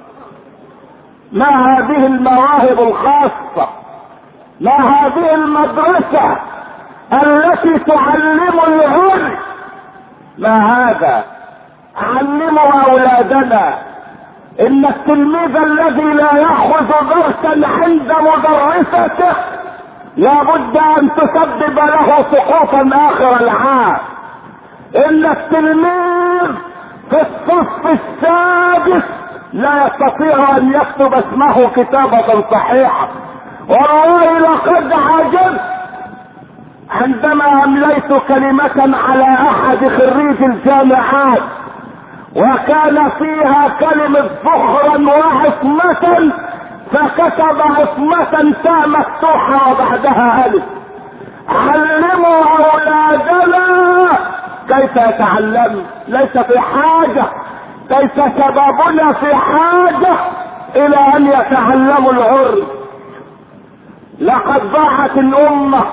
ما هذه المواهب الخاصة؟ ما هذه المدرسة التي تعلم العلم؟ ما هذا؟ علموا اولادنا ان التلميذ الذي لا ياخذ درسا عند مدرسته لابد ان تسبب له سقوطا اخر العام. ان التلميذ في الصف السادس لا يستطيع ان يكتب اسمه كتابة صحيحة. والله لقد عجبت عندما امليت كلمة على احد خريج الجامعات وكان فيها كلمة ظهرا وعصمة، فكتب عصمة تاء مفتوحة وبعدها الف. علموا اولادنا كيف يتعلم، ليس في حاجة، ليس شبابنا في حاجة الى ان يتعلموا العري. لقد ضاعت الامة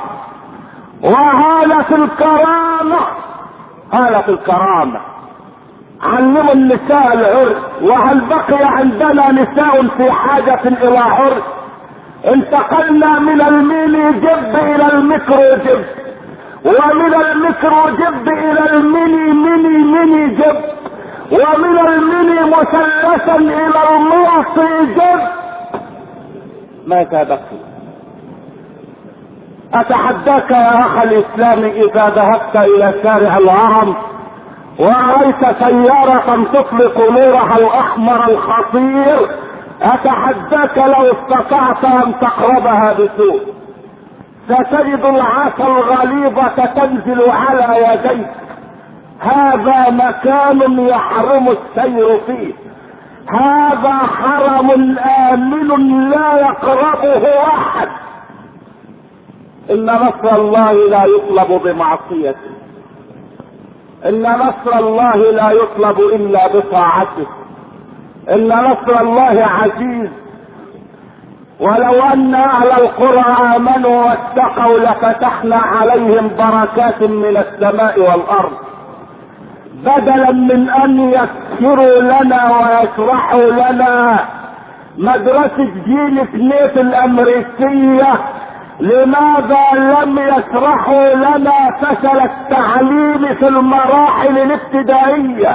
وهالت الكرامة، هالت الكرامة. علموا النساء العري، وهل بقي عندنا نساء في حاجة الى عري؟ انتقلنا من الميني جب الى الميكرو جب، ومن الميكرو جب الى الميني ميني ميني جب، ومن الميني مثلثا الى الملصي جب. ماذا بقي؟ اتحداك يا اخ الاسلام اذا ذهبت الى شارع الهرم ورأيت سيارة تطلق نورها الاحمر الخطير اتحداك لو استطعت ان تقربها بسوء ستجد العصا الغليظة تنزل على يديك. هذا مكان يحرم السير فيه، هذا حرم آمن لا يقربه احد. ان نصر الله لا يطلب بمعصيته، ان نصر الله لا يطلب الا بطاعته، ان نصر الله عزيز. ولو ان اهل القرى امنوا واتقوا لفتحنا عليهم بركات من السماء والارض، بدلا من ان يسخروا لنا ويشرحوا لنا مدرسة جيل سميث الامريكية. لماذا لم يشرحوا لنا فشل التعليم في المراحل الابتدائية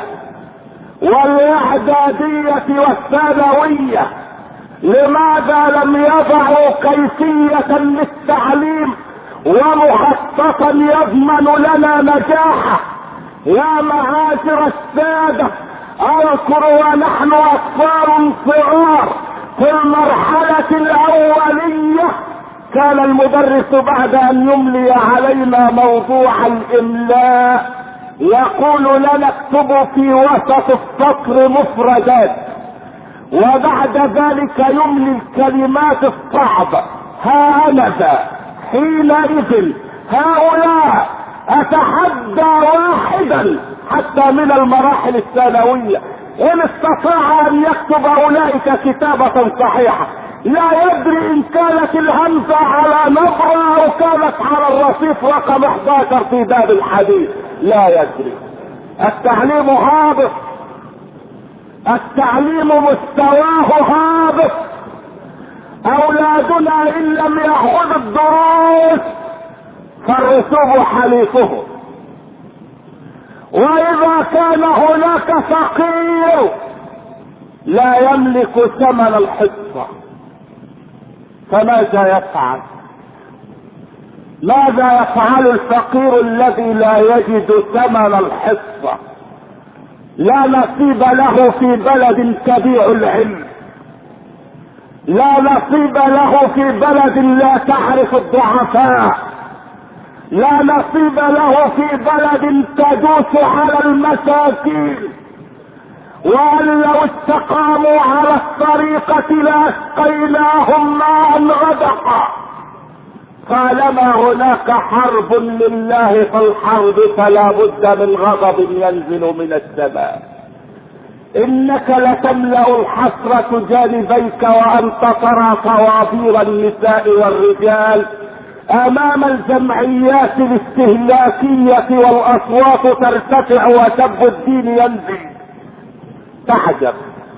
والاعدادية والثانوية؟ لماذا لم يضعوا كيفية للتعليم ومخططا يضمن لنا نجاحه؟ يا معاشر السادة، اذكر ونحن اطفال صغار في المرحلة الاولية كان المدرس بعد ان يملي علينا موضوع الاملاء يقول لنا اكتبوا في وسط السطر مفردات، وبعد ذلك يملي الكلمات الصعبة. هانذا حينئذ هؤلاء اتحدى واحدا حتى من المراحل الثانوية ان استطاع ان يكتب اولئك كتابة صحيحة لا يدري ان كانت الهمزة على نبرة او كانت على الرصيف رقم 11 في باب الحديث، لا يدري. التعليم هابط، التعليم مستواه هابط. اولادنا ان لم ياخذوا الدروس فالرسوب حليفه، واذا كان هناك فقير لا يملك ثمن الحصة فماذا يفعل؟ ماذا يفعل الفقير الذي لا يجد ثمن الحصة؟ لا نصيب له في بلد تبيع العلم، لا نصيب له في بلد لا تعرف الضعفاء، لا نصيب له في بلد تدوس على المساكين. وان لو استقاموا على الطريقة لاسقيناهم ماء غدقا. طالما هناك حرب لله فالحرب فلا بد من غضب ينزل من السماء. انك لتملأ الحسرة جانبيك وانت ترى طوابير النساء والرجال امام الجمعيات الاستهلاكية والاصوات ترتفع وسب الدين ينزل. تعجب،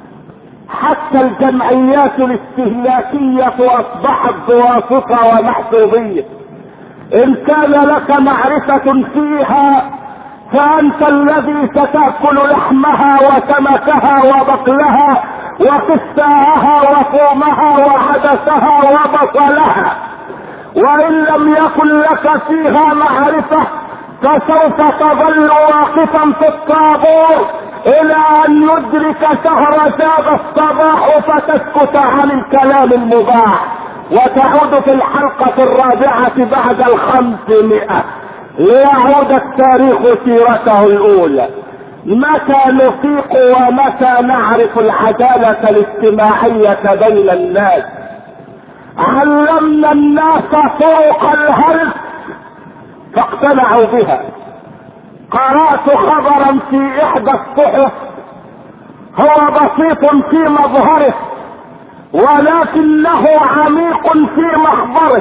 حتى الجمعيات الاستهلاكية اصبحت بواسطة ومحسوبية. ان كان لك معرفة فيها فانت الذي ستأكل لحمها وسمكها وبقلها وقساها وفومها وعدسها وبصلها. وان لم يكن لك فيها معرفة فسوف تظل واقفا في الطابور الى ان يدرك شهر شاب الصباح فتسكت عن الكلام المباح وتعود في الحلقة الرابعة بعد 500 ليعود التاريخ سيرته الاولى. متى نفيق ومتى نعرف العدالة الاجتماعية بين الناس؟ علمنا الناس طرق الهلك فاقتنعوا بها. قرأت خبرا في احدى الصحف هو بسيط في مظهره ولكنه عميق في محضره.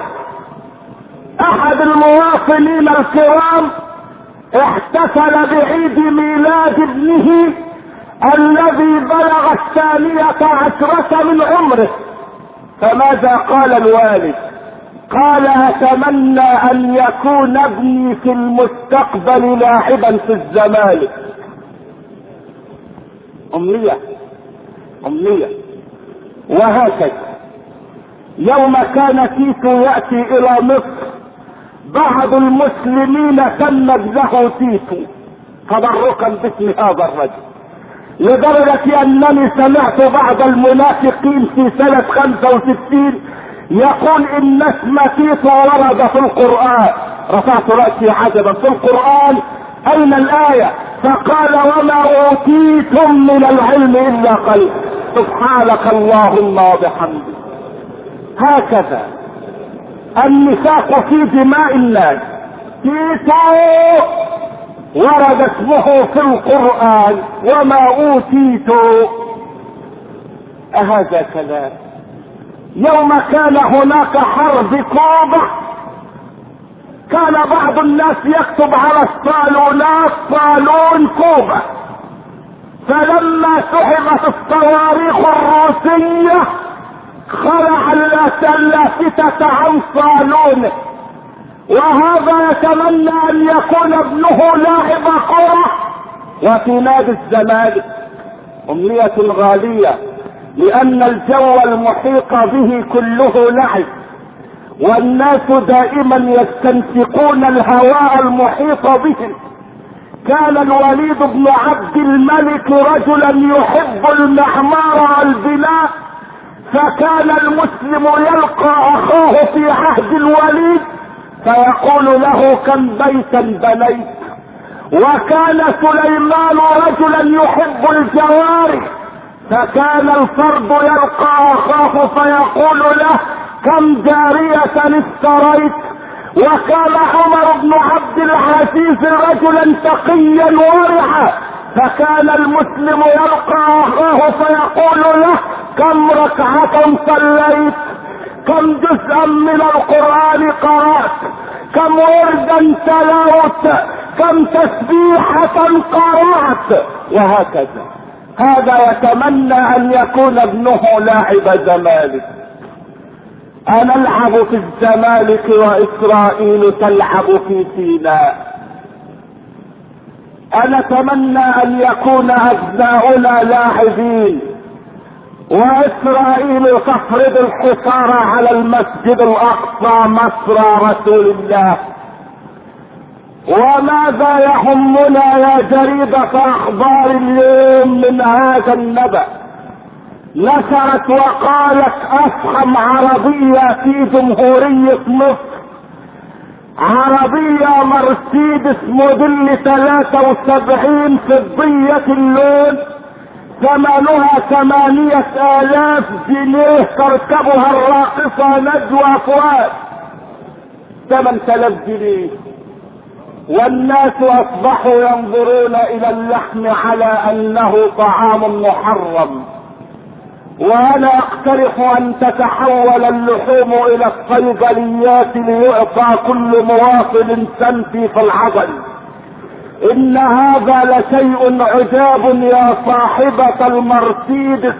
احد المواطنين الكرام احتفل بعيد ميلاد ابنه الذي بلغ 12 من عمره. فماذا قال الوالد؟ قال اتمنى ان يكون ابني في المستقبل لاعبا في الزمالك. امنية. وهكذا يوم كان تيتو يأتي الى مصر بعض المسلمين سمت له تيتو تبركا باسم هذا الرجل. لدرجة انني سمعت بعض المنافقين في سنة 65 يقول ان اسم تيتو ورد في القرآن. رفعت رأسي عجبا، في القرآن اين الآية؟ فقال وما اوتيتم من العلم الا قليل. سبحانك اللهم وبحمدك. هكذا النفاق في دماء الناس. تيتو ورد اسمه في القرآن وما اوتيتم. اهذا كلام؟ يوم كان هناك حرب كوبا كان بعض الناس يكتب على الصالونات صالون كوبا، فلما سحبت الصواريخ الروسية خلع اللافتة عن صالونه، وهذا يتمنى ان يكون ابنه لاعب كرة وفي نادي الزمالك. امنية غالية، لان الجو المحيط به كله لعب، والناس دائما يستنشقون الهواء المحيط بهم. كان الوليد بن عبد الملك رجلا يحب المعمار والبناء، فكان المسلم يلقى اخاه في عهد الوليد فيقول له كم بيتا بنيت. وكان سليمان رجلا يحب الجوارح، فكان الفرد يلقى اخاه فيقول له كم جارية اشتريت. وكان عمر بن عبد العزيز رجلا تقيا ورعا، فكان المسلم يلقى اخاه فيقول له كم ركعة صليت، كم جزءا من القرآن قرأت، كم وردا تلاوت، كم تسبيحة قرأت، وهكذا. هذا يتمنى ان يكون ابنه لاعب زمالك. انا العب في الزمالك واسرائيل تلعب في سيناء. انا اتمنى ان يكون ابناؤنا لاعبين واسرائيل تفرض الحصار على المسجد الاقصى مصر رسول الله. وماذا يهمنا يا جريدة اخبار اليوم من هذا النبأ؟ نشرت وقالت افخم عربية في جمهورية مصر، عربية مرسيدس موديل 73 فضية اللون، ثمنها 8000 جنيه، تركبها الراقصة نجوى فؤاد. 8000 جنيه، والناس اصبحوا ينظرون الى اللحم على انه طعام محرم. وانا اقترح ان تتحول اللحوم الى الصيدليات ليعطى كل مواطن سنتي في العضل. ان هذا لشيء عجاب يا صاحبة المرسيدس،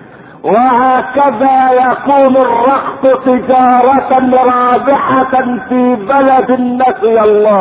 وهكذا يكون الرقص تجارة رابحة في بلد نسي الله،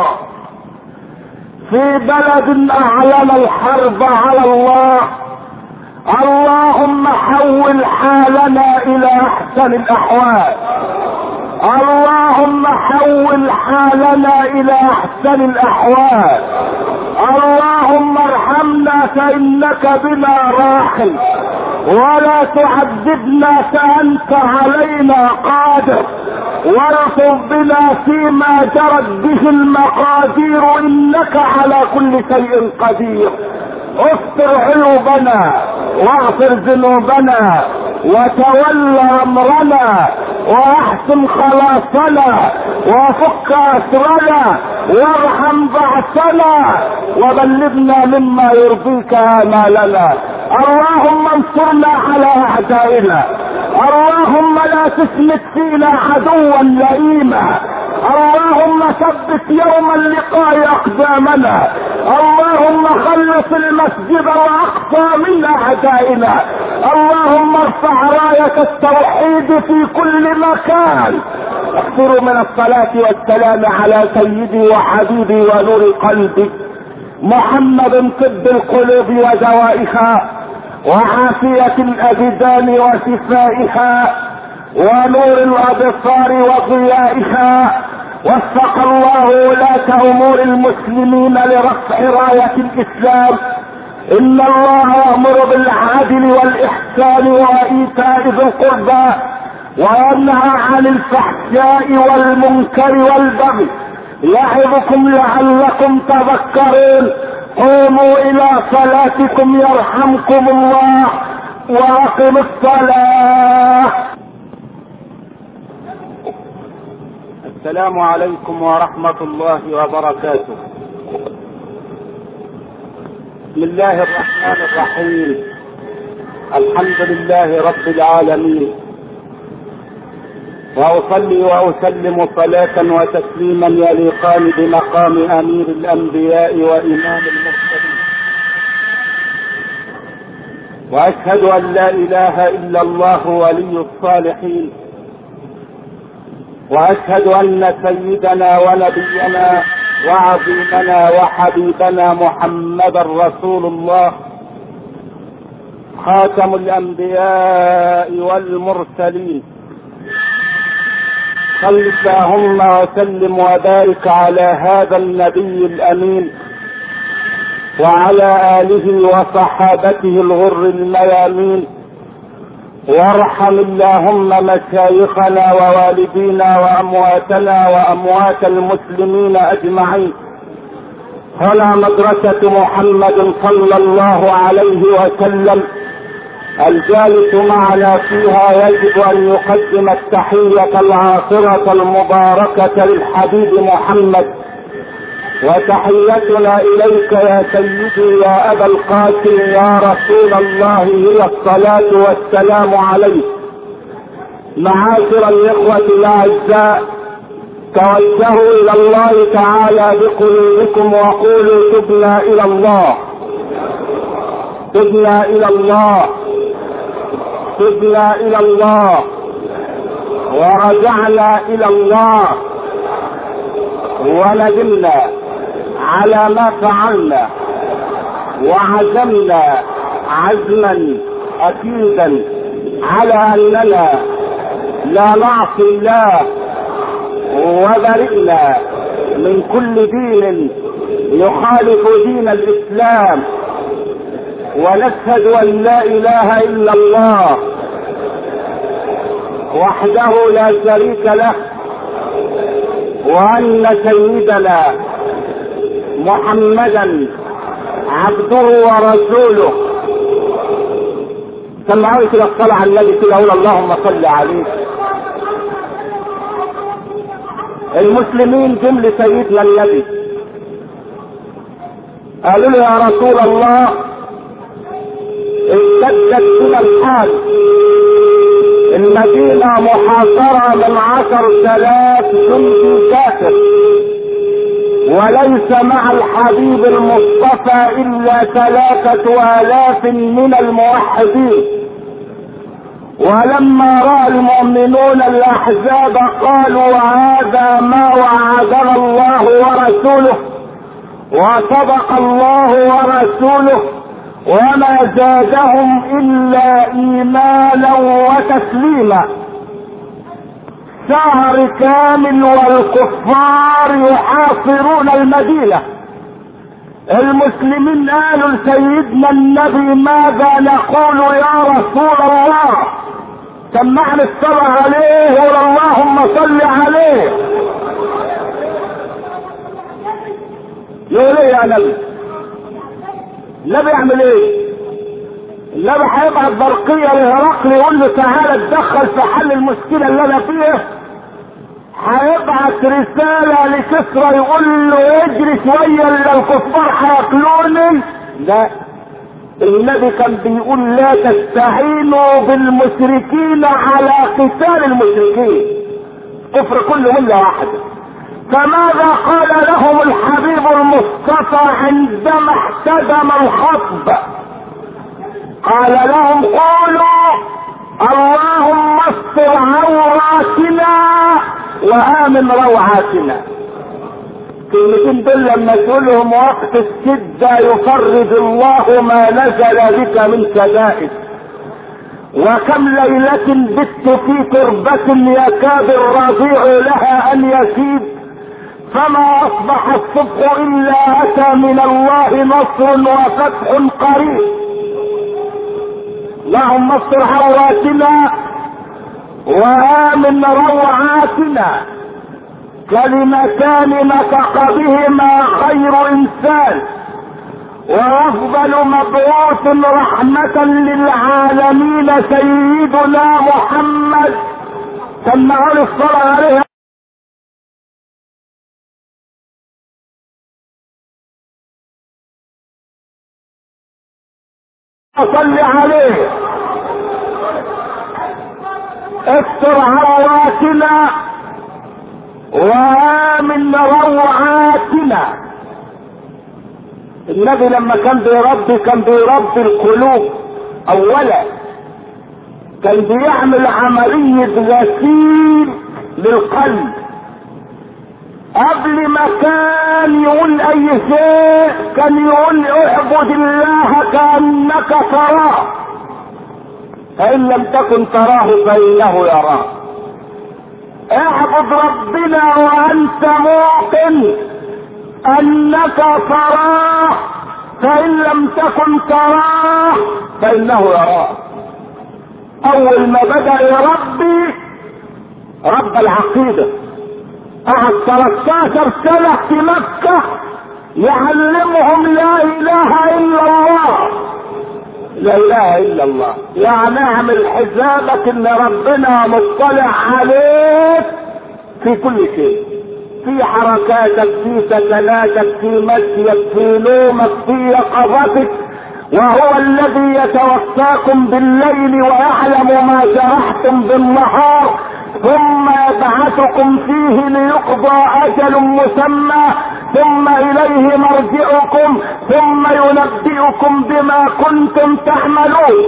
في بلد اعلن الحرب على الله. اللهم حول حالنا الى احسن الاحوال، اللهم حول حالنا الى احسن الاحوال. اللهم ارحمنا فانك بنا راحم، ولا تعذبنا فانت علينا قادر، والطف بنا فيما جرت به المقادير انك على كل شيء قدير. استر عيوبنا واغفر ذنوبنا وتول امرنا واحسن خلاصنا وفك اسرنا وارحم بعثنا وبلغنا مما يرضيك امالنا. اللهم انصرنا على اعدائنا، اللهم لا تسمت فينا عدوا لئيما، اللهم ثبت يوم اللقاء اقدامنا، اللهم خلص المسجد الاقصى من اعدائنا، اللهم ارفع راية التوحيد في كل مكان. اكثروا من الصلاة والسلام على سيدي وحبيبي ونور قلبي محمد، طب القلوب ودوائها وعافية الابدان وشفائها ونور الابصار وضيائها. وفق الله ولاة امور المسلمين لرفع راية الاسلام ان الله يأمر بالعدل والاحسان وايتاء ذي القربى وينهى عن الفحشاء والمنكر والبغي يعظكم لعلكم تذكرون. قوموا الى صلاتكم يرحمكم الله واقم الصلاة. السلام عليكم ورحمة الله وبركاته. بسم الله الرحمن الرحيم. الحمد لله رب العالمين، وأصلي وأسلم صلاة وتسليما يليقان بمقام أمير الأنبياء وإمام المرسلين، وأشهد أن لا إله إلا الله ولي الصالحين، وأشهد أن سيدنا ونبينا وعظيمنا وحبيبنا محمدا رسول الله خاتم الأنبياء والمرسلين. صل اللهم وسلم وبارك على هذا النبي الأمين وعلى آله وصحابته الغر الميامين، وارحم اللهم مشايخنا ووالدينا وأمواتنا وأموات المسلمين أجمعين. هنا مدرسة محمد صلى الله عليه وسلم، الجالس معنا فيها يجب أن يقدم التحية العاطرة المباركة للحبيب محمد، وتحيتنا إليك يا سيدي يا أبا القاسم يا رسول الله هي الصلاة والسلام عليك. معاشر الإخوة الأعزاء، توجهوا إلى الله تعالى بقلوبكم وقولوا تبنا إلى الله، تبنا إلى الله، تبنا إلى الله، ورجعنا إلى الله، وندمنا على ما فعلنا، وعزمنا عزما أكيدا على أننا لا نعصي الله، وبرئنا من كل دين يخالف دين الإسلام، ونشهد أن لا إله إلا الله وحده لا شريك له، وأن سيدنا محمدا عبده ورسوله. سمعوا كده الصلاة على النبي كده، قول اللهم صل عليه. المسلمين جم لسيدنا النبي قالوا له يا رسول الله اشتدت بنا الحال، المدينة محاصرة من 10,000 جندي كافر، وليس مع الحبيب المصطفى إلا 3,000 من الموحدين. ولما رأى المؤمنون الأحزاب قالوا هذا ما وعدنا الله ورسوله، وصدق الله ورسوله، وما زادهم إلا إيمانا وتسليما. شهر كامل والكفار يحاصرون المدينة. المسلمين قالوا لسيدنا النبي ماذا نقول يا رسول الله؟ سمعنا الصلاة عليه اللهم صل عليه. يقول ايه يا نبي؟ النبي يعمل ايه؟ النبي هيبعت برقية لهرقل يقول له تعالى اتدخل في حل المشكلة اللي انا فيها. هيبعت رسالة لكسرى يقول له اجري شوية الكفار هياكلوني. لا، النبي كان بيقول لا تستعينوا بالمشركين على قتال المشركين، كفر كله ملة واحدة. فماذا قال لهم الحبيب المصطفى عندما احتدم الخطب؟ قال لهم قولوا اللهم استر عوراتنا وآمن روعاتنا. كلمتين دول لما تقولهم وقت الشدة يفرج الله ما نزل بك من شدائد. وكم ليلة بت في تربة يكاد الرضيع لها ان يسيد، فما اصبح الصبح الا اتى من الله نصر وفتح قريب. اللهم استر عوراتنا وامن روعاتنا، كلمتان نطق بهما خير انسان وافضل مبعوث رحمة للعالمين سيدنا محمد، سمعوا الصلاة عليه. صل عليه. استر عوراتنا وآمن روعاتنا. النبي لما كان بيربي القلوب اولا، كان بيعمل عملية غسيل للقلب قبل ما كان يقول اي شيء. كان يقول اعبد الله كأنك تراه، فان لم تكن تراه فانه يراه. اعبد ربنا وانت موقن انك تراه، فان لم تكن تراه فانه يراه. اول ما بدأ يربي رب العقيدة، قعد 13 سنة في مكة يعلمهم لا اله الا الله. لا اله الا الله يعني اعمل حسابك ان ربنا مطلع عليك في كل شيء، في حركاتك، في سكناتك، في مشيك، في نومك، في يقظتك. وهو الذي يتوفاكم بالليل ويعلم ما جرحتم بالنهار، ثم يبعثكم فيه ليقضى اجل مسمى، ثم اليه مرجعكم ثم ينبئكم بما كنتم تعملون.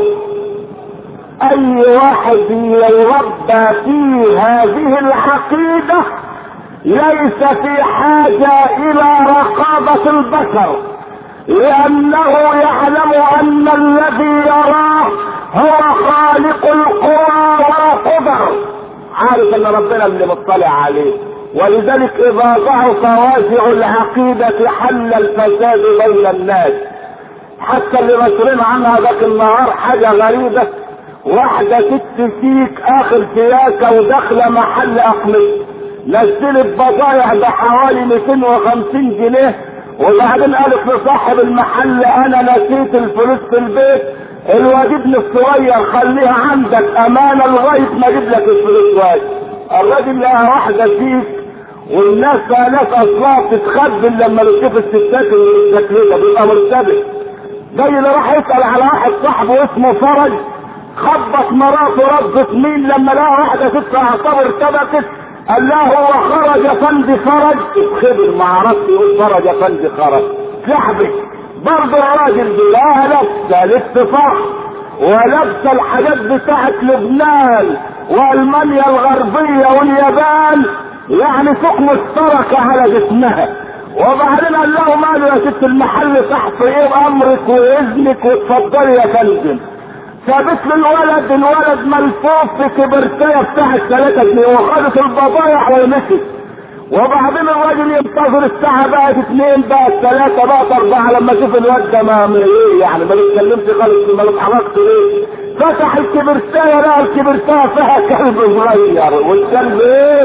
اي واحد يربى في هذه العقيدة ليس في حاجة الى رقابة البشر، لانه يعلم ان الذي يراه هو خالق القرى والقدر، عارف ان ربنا اللي مطلع عليه. ولذلك اذا ضعف وازع العقيدة حل الفساد بين الناس. حتى اللي مسؤولين عنها ذاك النهار حاجة غريبة، واحدة ست فيك اخر سياسة وداخلة محل اقمش، نزلت بضايع بحوالي 250 جنيه، وبعدين قالت لصاحب المحل انا نسيت الفلوس في البيت، الواد ابن الصغير خليها عندك امانه لغايه ما اجيب لك الفلوس واجب. الراجل لقى واحده فيك، والناس ناس اصلا بتتخبل لما بتشوف الستات المتكلمه بيبقى مرتبط. زي اللي راح يسال على واحد صاحبه اسمه فرج، خبط مراته ربط مين لما لقى واحده ست اعصابه ارتبكت، قال له هو خرج فندي فرج، اتخبر ما عرفش يقول فرج فندي خرج، سحبك. برضه الراجل دي لا لابسه الاتفاق ولابسه الحاجات بتاعت لبنان والمانيا الغربيه واليابان، يعني سوق مشتركه على جسمها. وبعدين قال له ماله يا ست المحل تحت ايه امرك واذنك واتفضلي يا فندم. سابت له الولد ملفوف في كبرتايه بتاعت 3 جنيه وخدت البضايع ومشي. وبعدين الراجل ينتظر الساعه بقت 2 بقت 3 بقت 4 لما شوف الواد ده ما ايه يعني ما بيتكلمش خالص ما بيتحركش ليه. فتح الكبرتايه لقى الكبرتايه فيها كلب صغير، والكلب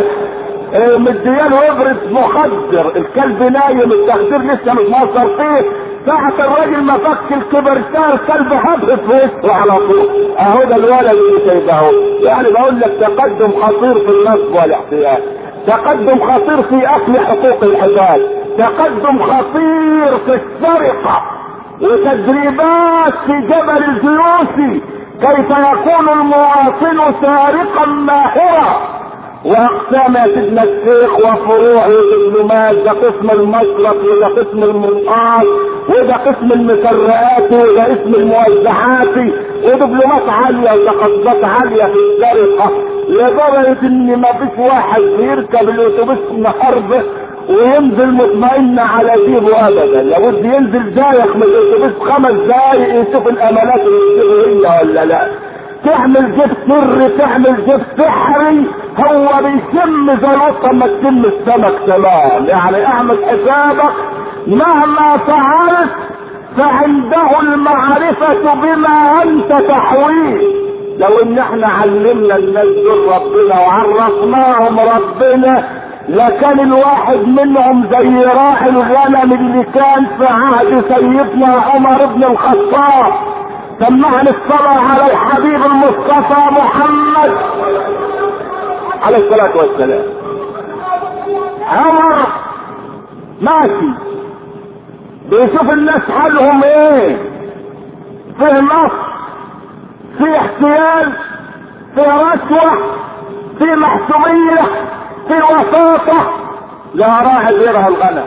مدياله ابرة مخدر، الكلب نايم التخدير لسه مش مصر فيه. ساعة الراجل ما فك الكبرتايه الكلب هبط في وسطه على طول. اهو ده الولد اللي سايبه. يعني بقول لك تقدم خطير في النصب والاحتيال، تقدم خطير في اكل حقوق العباد، تقدم خطير في السرقة، وتدريبات في جبل الجيوسي كيف يكون المواطن سارقا ماهرا، واقسام يا سيدنا الشيخ وفروع ودبلومات، ده قسم المشرق وده قسم المنقاط وده قسم المسرقات وده اسم الموزعات ودبلومات عاليه وتخصصات عاليه في السرقه، لدرجه ان ما فيش واحد بيركب الاتوبيس النهارده وينزل مطمئن على جيبه ابدا، لابد ينزل دايخ من الاتوبيس 5 دقايق يشوف الامانات اللي هي ولا لا. تعمل جيب سر، تعمل جيب سحري، هو بيشم زي القطه ما تشم السمك تمام. يعني اعمل حسابك مهما فعلت فعنده المعرفة بما انت تحويه. لو ان احنا علمنا الناس دول ربنا وعرفناهم ربنا لكان الواحد منهم زي راعي الغنم اللي كان في عهد سيدنا عمر بن الخطاب. سمعنا الصلاة على الحبيب المصطفى محمد عليه الصلاة والسلام. عمر ماشي بيشوف الناس حالهم ايه، فيه نصر، فيه احتيال، فيه رشوة، فيه محسوبية، فيه وساطة، لا راعي غيرها الغنم.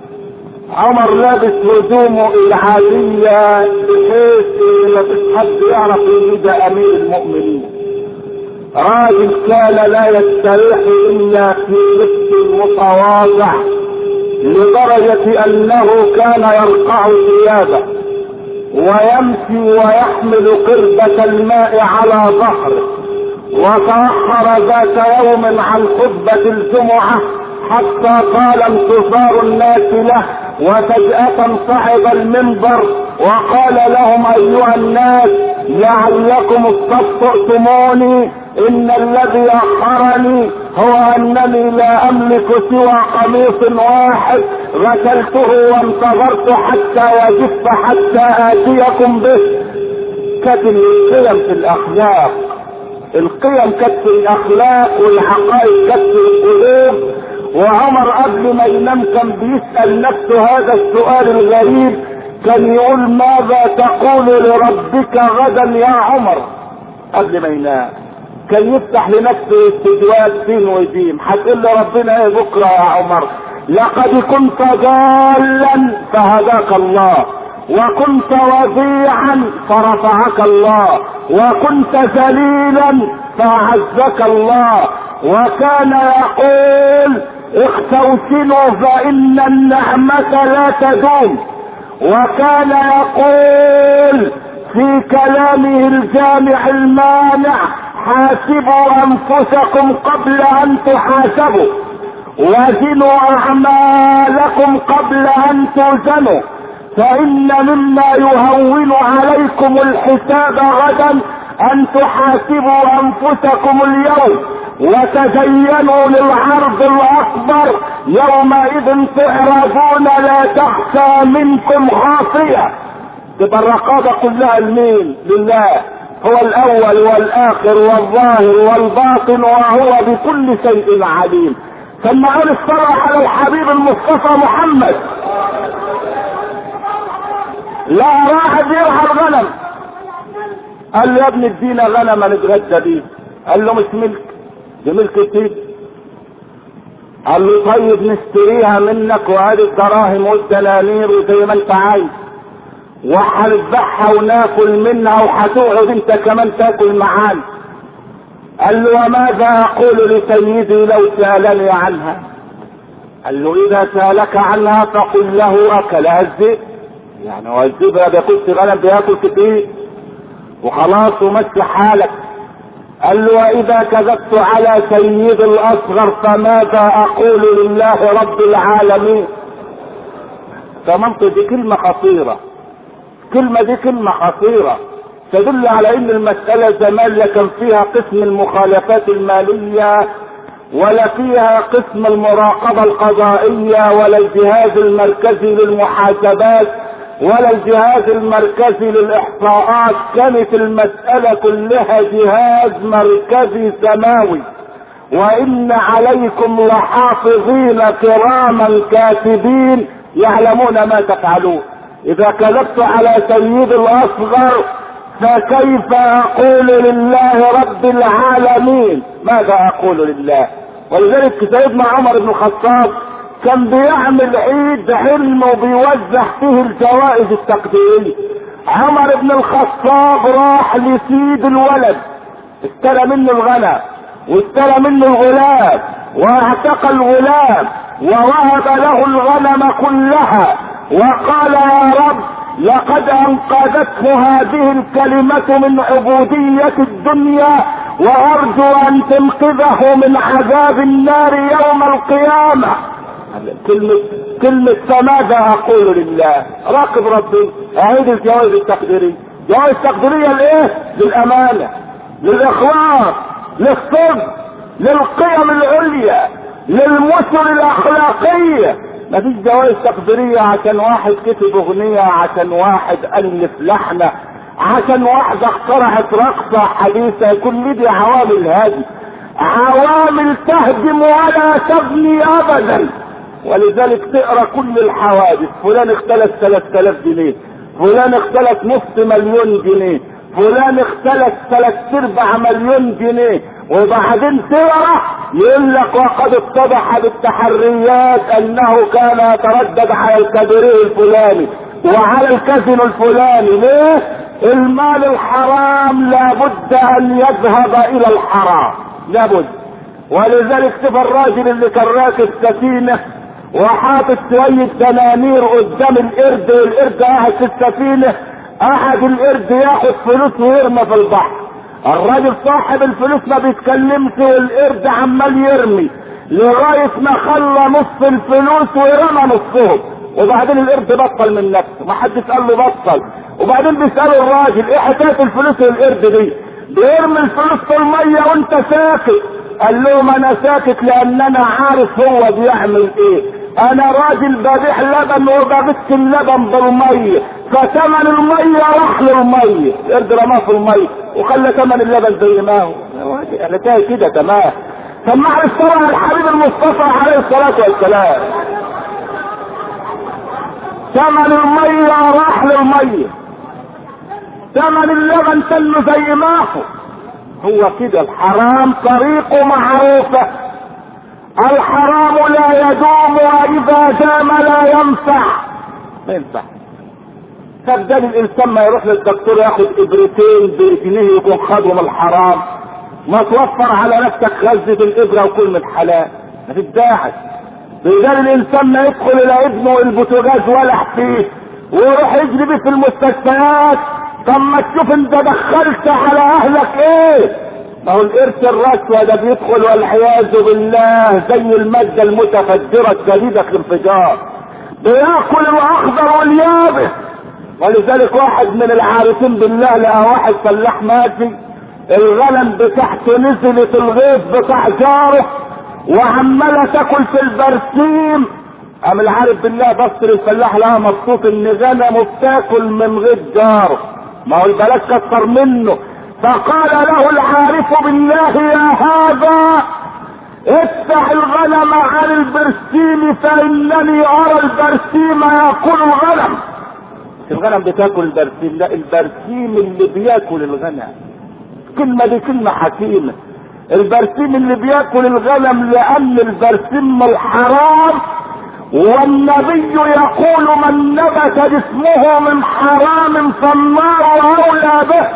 عمر لابس هدومه العادية بحيث ما فيش حد يعرف ان ده امير المؤمنين. راجل كان لا يستريح الا في لبس متواضع لدرجة انه كان يرقع ثيابه ويمشي ويحمل قربة الماء على ظهره. وتأخر ذات يوم عن خطبة الجمعة حتى طال انتظار الناس له، وفجأة صعد المنبر وقال لهم ايها الناس لعلكم استبطأتموني، ان الذي اخرني هو انني لا املك سوى قميص واحد غسلته وانتظرت حتى يجف حتى اتيكم به. كانت القيم في الاخلاق، القيم كانت في الاخلاق والحقائق كانت في القلوب. وعمر قبل ما ينام كان بيسأل نفسه هذا السؤال الغريب، كان يقول ماذا تقول لربك غدا يا عمر؟ قبل ما ينام كان يفتح لنفسه استجواب سين وجيم. هتقول لربنا ايه بكره يا عمر؟ لقد كنت ضالا فهداك الله، وكنت وضيعا فرفعك الله، وكنت ذليلا فاعزك الله. وكان يقول اختوسنوا فان النعمة لا تدوم. وكان يقول في كلامه الجامع المانع حاسبوا انفسكم قبل ان تحاسبوا، وزنوا اعمالكم قبل ان توزنوا، فان مما يهون عليكم الحساب غدا ان تحاسبوا انفسكم اليوم وتزينوا للعرض الاكبر، يومئذ تعرضون لا تخفى منكم خافية. تبقى الرقابة كلها لمين؟ لله، هو الاول والاخر والظاهر والباطن وهو بكل شيء عليم. ثم قال الصلاة على الحبيب المصطفى محمد. لا راح يرعى الغنم، قال له يا ابن ادينا غنم نتغدى بيه. قال له مش ملك، دي ملك سيدي. قال له طيب نشتريها منك وهذه الدراهم والدنانير وزي ما انت عايز، وهنذبحها وناكل منها وهتقعد انت كمان تاكل معانا. قال له وماذا اقول لسيدي لو سالني عنها؟ قال له اذا سالك عنها فقل له اكلها الذئب. يعني هو الذئب ما بياكلش غنم، بياكل كتير وخلاص ومشي حالك. قال له واذا كذبت على سيد الاصغر فماذا اقول لله رب العالمين؟ فمنطق دي كلمة خطيرة، كلمة دي كلمة خطيرة تدل على ان المسألة زمان لا كان فيها قسم المخالفات المالية ولا فيها قسم المراقبة القضائية ولا الجهاز المركزي للمحاسبات ولا الجهاز المركزي للاحصاءات. كانت المسألة كلها جهاز مركزي سماوي. وان عليكم لحافظين كراما كاتبين يعلمون ما تفعلون. اذا كذبت على سيد الاصغر فكيف اقول لله رب العالمين؟ ماذا اقول لله؟ ولذلك سيدنا عمر بن الخطاب كان بيعمل عيد علم وبيوزع فيه الجوائز التقديرية. عمر بن الخطاب راح لسيد الولد، اشترى منه الغنم واشترى منه الغلام واعتق الغلام ووهب له الغنم كلها، وقال يا رب لقد انقذته هذه الكلمة من عبودية الدنيا، وارجو ان تنقذه من عذاب النار يوم القيامة. كلمة فماذا اقول لله؟ راقب ربي. اعيد الجوائز التقديرية. جوائز تقديرية لايه؟ للامانة، للاخلاص، للصدق، للقيم العليا، للمثل الاخلاقية. مفيش جوائز تقديرية عشان واحد كتب اغنية، عشان واحد الف لحنة، عشان واحدة اخترعت رقصة حديثة. كل دي عوامل هذه، عوامل تهدم ولا تبني ابدا. ولذلك تقرا كل الحوادث، فلان اختلف 3000 جنيه، فلان اختلف نص مليون جنيه، فلان اختلف 3/4 مليون جنيه، وبعدين تقرا يقول لك وقد اتضح بالتحريات انه كان يتردد على الكبري الفلاني وعلى الكازينو الفلاني. ليه؟ المال الحرام لابد ان يذهب الى الحرام، لابد. ولذلك شوف الراجل اللي كان راكب سفينه وحاطط شويه دنانير قدام القرد، والقرد قاعد في السفينه، قعد القرد ياخد فلوس ويرمى في البحر. الراجل صاحب الفلوس ما بيتكلمش، والقرد عمال يرمي لغايه ما خلى نص الفلوس ورمى نصهم. وبعدين القرد بطل من نفسه، ما حدش قال له بطل. وبعدين بيسالوا الراجل ايه حكايه الفلوس والقرد دي؟ بيرمي الفلوس في الميه وانت ساكت. قال لهم انا ساكت لان انا عارف هو بيعمل ايه. انا راجل ببيع لبن وببث اللبن بالميه، فتمن الميه راح للميه، القرد رماه في الميه وخلى تمن اللبن زي ما هو. انا كده تمام. سمع الصلاه الحبيب المصطفى عليه الصلاه والسلام، ثمن الميه راح للميه، ثمن اللبن تنه زي ما هو كده. الحرام طريقه معروفه، الحرام لا يدوم، واذا دام لا ينفع. ما ينفع. فبدل الانسان ما يروح للدكتور ياخد ابرتين بجنيه يكون خدهم الحرام، ما توفر على نفسك غزة الابره وكل من حلال. ما فيش داعي. بدل الانسان ما يدخل الى ابنه البوتاجاز ولع فيه ويروح يجري بيه في المستشفيات. طب ما تشوف انت دخلت على اهلك ايه؟ ما هو القرش الرشوة ده بيدخل والعياذ بالله زي المادة المتفجرة الشديدة في الانفجار، بياكل الاخضر واليابس. ولذلك واحد من العارفين بالله لقى واحد فلاح ماشي، الغنم بتاعته نزلت الغيط بتاع جاره وعماله تاكل في البرسيم. قام العارف بالله بص للفلاح لقى مبسوط ان غنمه بتاكل من غيط جاره، ما هو البلد كتر منه. فقال له العارف بالله يا هذا افتح الغنم عن البرسيم فانني ارى البرسيم ياكل الغنم. الغنم بتاكل البرسيم؟ لا، البرسيم اللي بياكل الغنم. الكلمة دي كلمة حكيمة. البرسيم اللي بياكل الغنم، لان البرسيم الحرام، والنبي يقول من نبت جسمه من حرام فالنار اولى به.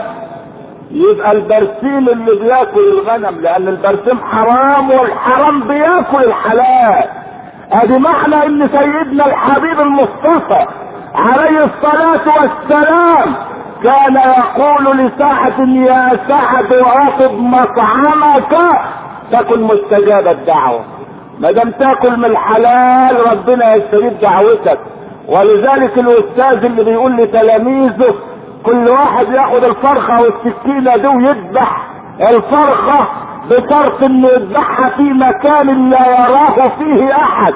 يبقى البرسيم اللي بياكل الغنم، لان البرسيم حرام والحرام بياكل الحلال. ادي معنى ان سيدنا الحبيب المصطفى عليه الصلاة والسلام كان يقول لسعد يا سعد اطب مطعمك تكن مستجاب الدعوة. ما دام تاكل من الحلال ربنا يستجيب دعوتك. ولذلك الاستاذ اللي بيقول لتلاميذه كل واحد ياخد الفرخة والسكينة دي ويذبح الفرخة بشرط انه يذبحها في مكان لا يراه فيه احد.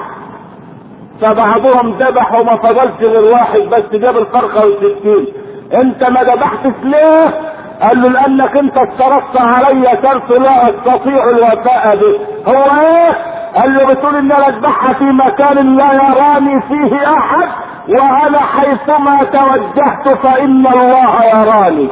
فبعضهم ذبح وما فضلش غير واحد بس جاب الفرخة والسكين. انت ما ذبحتش ليه؟ قال له لانك انت افترضت علي شرط لا استطيع الوفاء به. هو ايه؟ قال له بتقول ان انا اذبحها في مكان لا يراني فيه احد، وانا حيثما توجهت فان الله يراني.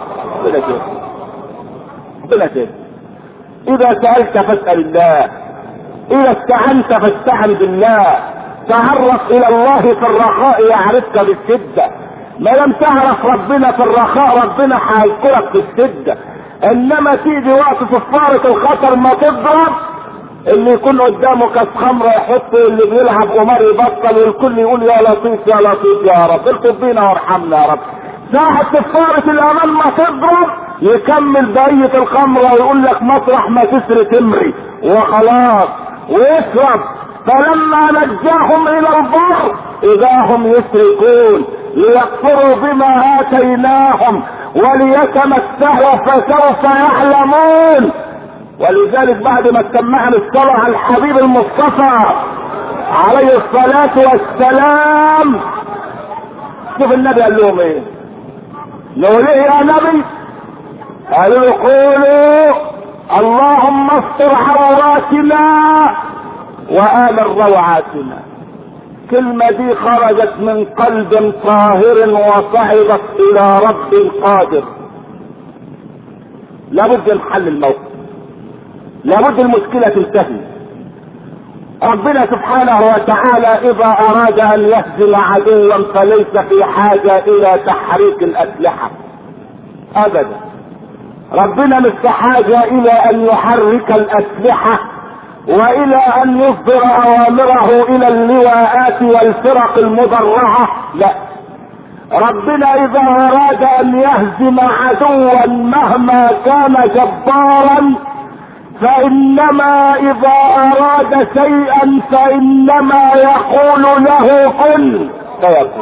بلا كده. اذا سألت فاسأل الله، اذا استعنت فاستعن بالله. تعرف الى الله في الرخاء يعرفك بالشدة. ما لم تعرف ربنا في الرخاء ربنا هيذكرك في الشدة. انما تيجي وقت صفارة الخطر ما تضرب اللي يكون قدامه كاس خمره يحطه، اللي بيلعب قمار يبطل، والكل يقول يا لطيف يا لطيف يا رب الطف بينا وارحمنا يا رب. ساعة كفارة الامان ما تضرب يكمل بقية الخمرة ويقول لك مطرح ما تسري تمري وخلاص ويشرب. فلما نجاهم الى البر اذا هم يشركون ليكفروا بما اتيناهم وليتمتعوا فسوف يعلمون. ولذلك بعد ما سمعنا الصلاة على الحبيب المصطفى عليه الصلاة والسلام، شوف النبي قال لهم ايه؟ لو ليه يا نبي؟ قالوا له قولوا اللهم استر عوراتنا وآمن روعاتنا. كلمة دي خرجت من قلب طاهر وصعدت الى رب قادر. لابد نحل الموقف، لابد المشكلة تنتهي. ربنا سبحانه وتعالى اذا اراد ان يهزم عدوا فليس في حاجة الى تحريك الاسلحة ابدا. ربنا مش في حاجة الى ان يحرك الاسلحة والى ان يصدر اوامره الى اللواءات والفرق المدرعة، لا. ربنا اذا اراد ان يهزم عدوا مهما كان جبارا فانما اذا اراد شيئا فانما يقول له كن فيكون.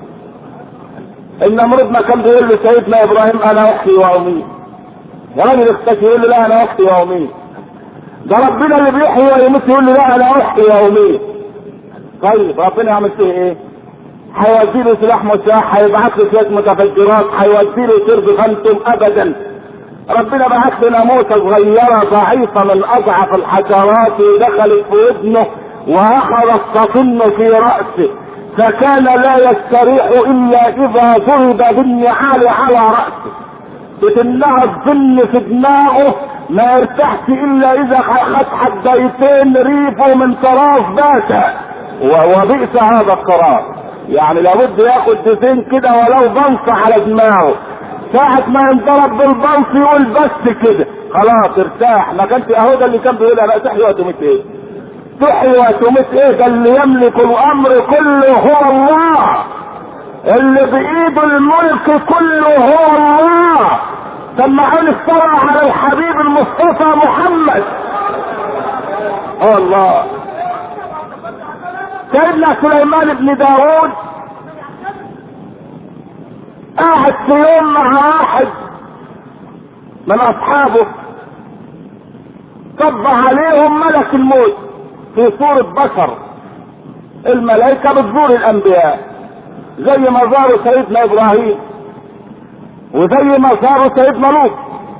النمرود ما كان بيقول له سيدنا ابراهيم انا احيي واميت، راجل اختشي يقول له لا انا احيي واميت. ده ربنا اللي بيحيي ويميت يقول له لا انا احيي واميت. طيب ربنا يعمل فيه ايه؟ هيودي له سلاح مساح، هيبعت له شويه متفجرات، هيودي له شرب خمسم ابدا. ربنا بعت لنا موسى صغيره ضعيفه من اضعف الحشرات دخلت في ودنه واخذت تطن في راسه فكان لا يستريح الا اذا ضرب بالنعال على راسه. بتنها الظل في دماغه ما يرتاحش الا اذا خد حديتين ريفه من طراف باتا، وبئس هذا القرار. يعني لابد ياخد دزين كده ولو بنص على دماغه، ساعة ما ينضرب بالبنص يقول بس كده خلاص ارتاح. ما كانش اهو ده اللي كان بيقول انا تحيي وتميت ايه؟ تحيي وتميت ايه؟ ده اللي يملك الامر كله هو الله، اللي بايده الملك كله هو الله. سمعوني الصلاة على الحبيب المصطفى محمد هو الله. سيدنا سليمان بن داود قاعد في يوم مع واحد من اصحابه صب عليهم ملك الموت في صورة بشر. الملائكة بتزور الانبياء زي ما زاروا سيدنا ابراهيم وزي ما زاروا سيدنا لوط.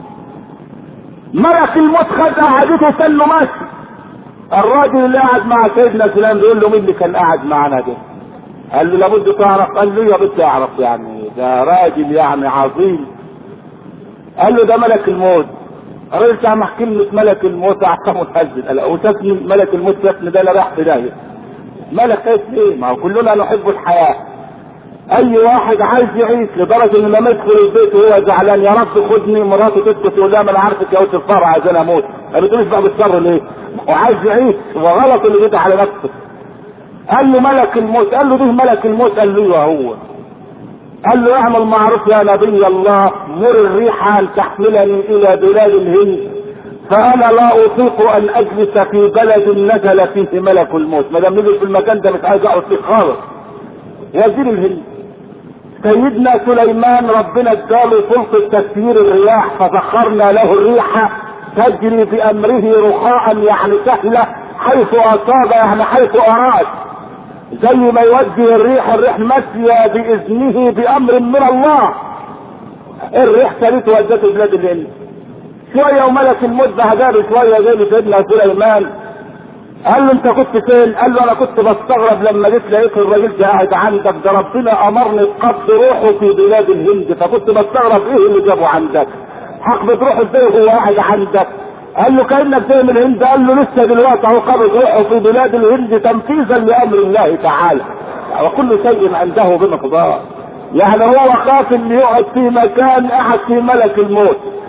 ملك الموت خد قعدته سنه ماشي. الراجل اللي قاعد مع سيدنا سليمان بيقول له مين اللي كان قاعد معنا ده؟ قال له لابد تعرف. قال له يا بدي اعرف، يعني ده راجل يعني عظيم. قال له ده ملك الموت. الراجل سامح كلمة ملك الموت اعصابه اتهزت. قال له وسكن ملك الموت سكن ده لا راح في داهية. ملك ايه ليه؟ ما هو كلنا نحب الحياة، اي واحد عايز يعيش، لدرجة ان لما يدخل البيت وهو زعلان يا رب خدني، مراته تسكت تقول لا ما انا عارفك يا وش الفرع عايزين اموت. ما بتقولش بقى بالشر ليه؟ وعايز يعيش، وغلط اللي جيت على نفسه. قال له ملك الموت. قال له ده ملك الموت. قال له هو. قال له اعمل معروف يا نبي الله، مر الريح ان تحملني الى بلاد الهند فانا لا اطيق ان اجلس في بلد نزل فيه ملك الموت. ما دام نزل في المكان ده مش عايز اقعد فيه خالص. وزير الهند سيدنا سليمان ربنا اداله سلطة تسيير الرياح فسخرنا له الريح تجري بامره رخاء يعني سهلة حيث اصاب يعني حيث اراد. زي ما يوجه الريح ماشية باذنه بامر من الله. الريح سالته ودته بلاد الهند شوية وملك الموت بهدار شوية زي سيدنا سليمان. قال له انت كنت فين؟ قال له انا كنت بستغرب لما جيت لقيت الراجل ده قاعد عندك، ده ربنا امرني بقبض روحه في بلاد الهند فكنت بستغرب ايه اللي جابه عندك؟ هقبض روحه ازاي وهو قاعد عندك؟ قال له كانك جاي من الهند. قال له لسه دلوقتي اهو قبض روحه في بلاد الهند تنفيذا لامر الله تعالى، وكل شيء عنده بمقدار. يعني هو خاف ان يقعد في مكان قاعد في ملك الموت،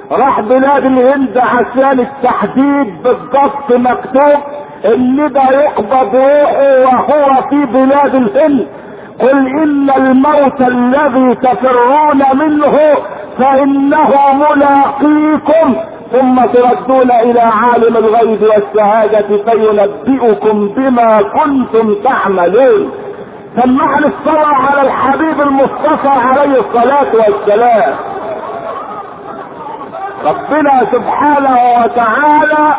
راح بلاد الهند عشان التحديد بالضبط مكتوب ان ده يقبض روحه وهو في بلاد الهند. قل ان الموت الذي تفرون منه فانه ملاقيكم ثم تردون الى عالم الغيب والشهادة فينبئكم بما كنتم تعملون. سمعنا الصلاة على الحبيب المصطفى عليه الصلاة والسلام. ربنا سبحانه وتعالى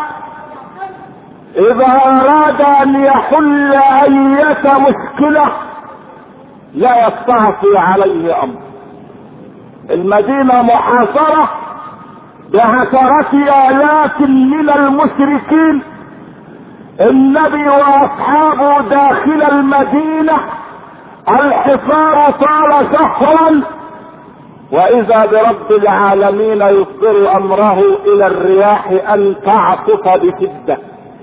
اذا اراد ان يحل اية مشكلة لا يستعصي عليه امر. المدينة محاصرة بعشرة آلاف من المشركين، النبي واصحابه داخل المدينة، الحصار طال شهرا، واذا برب العالمين يصدر امره الى الرياح ان تعصف بشدة،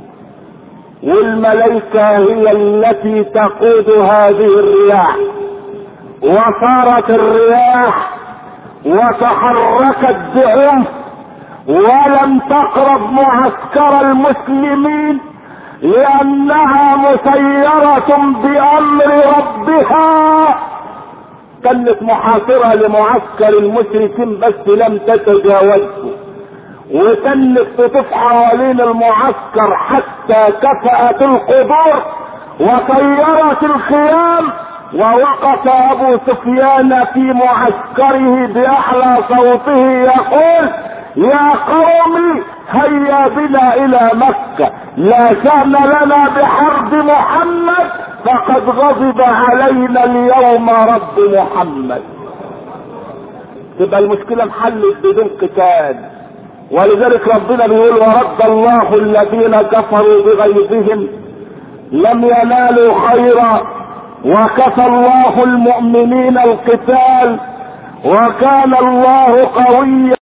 والملائكة هي التي تقود هذه الرياح. وصارت الرياح وتحركت بعنف ولم تقرب معسكر المسلمين لانها مسيرة بامر ربها. كانت محاصرة لمعسكر المشركين بس لم تتجاوزه، وكانت تطوف حوالين المعسكر حتى كفأت القبور وطيرت الخيام. ووقف ابو سفيان في معسكره باعلى صوته يقول: يا قوم هيا بنا الى مكة، لا شأن لنا بحرب محمد، فقد غضب علينا اليوم رب محمد. تبقى المشكلة انحلت بدون قتال. ولذلك ربنا بيقول: ورد الله الذين كفروا بغيظهم لم ينالوا خيرا وكفى الله المؤمنين القتال وكان الله قويا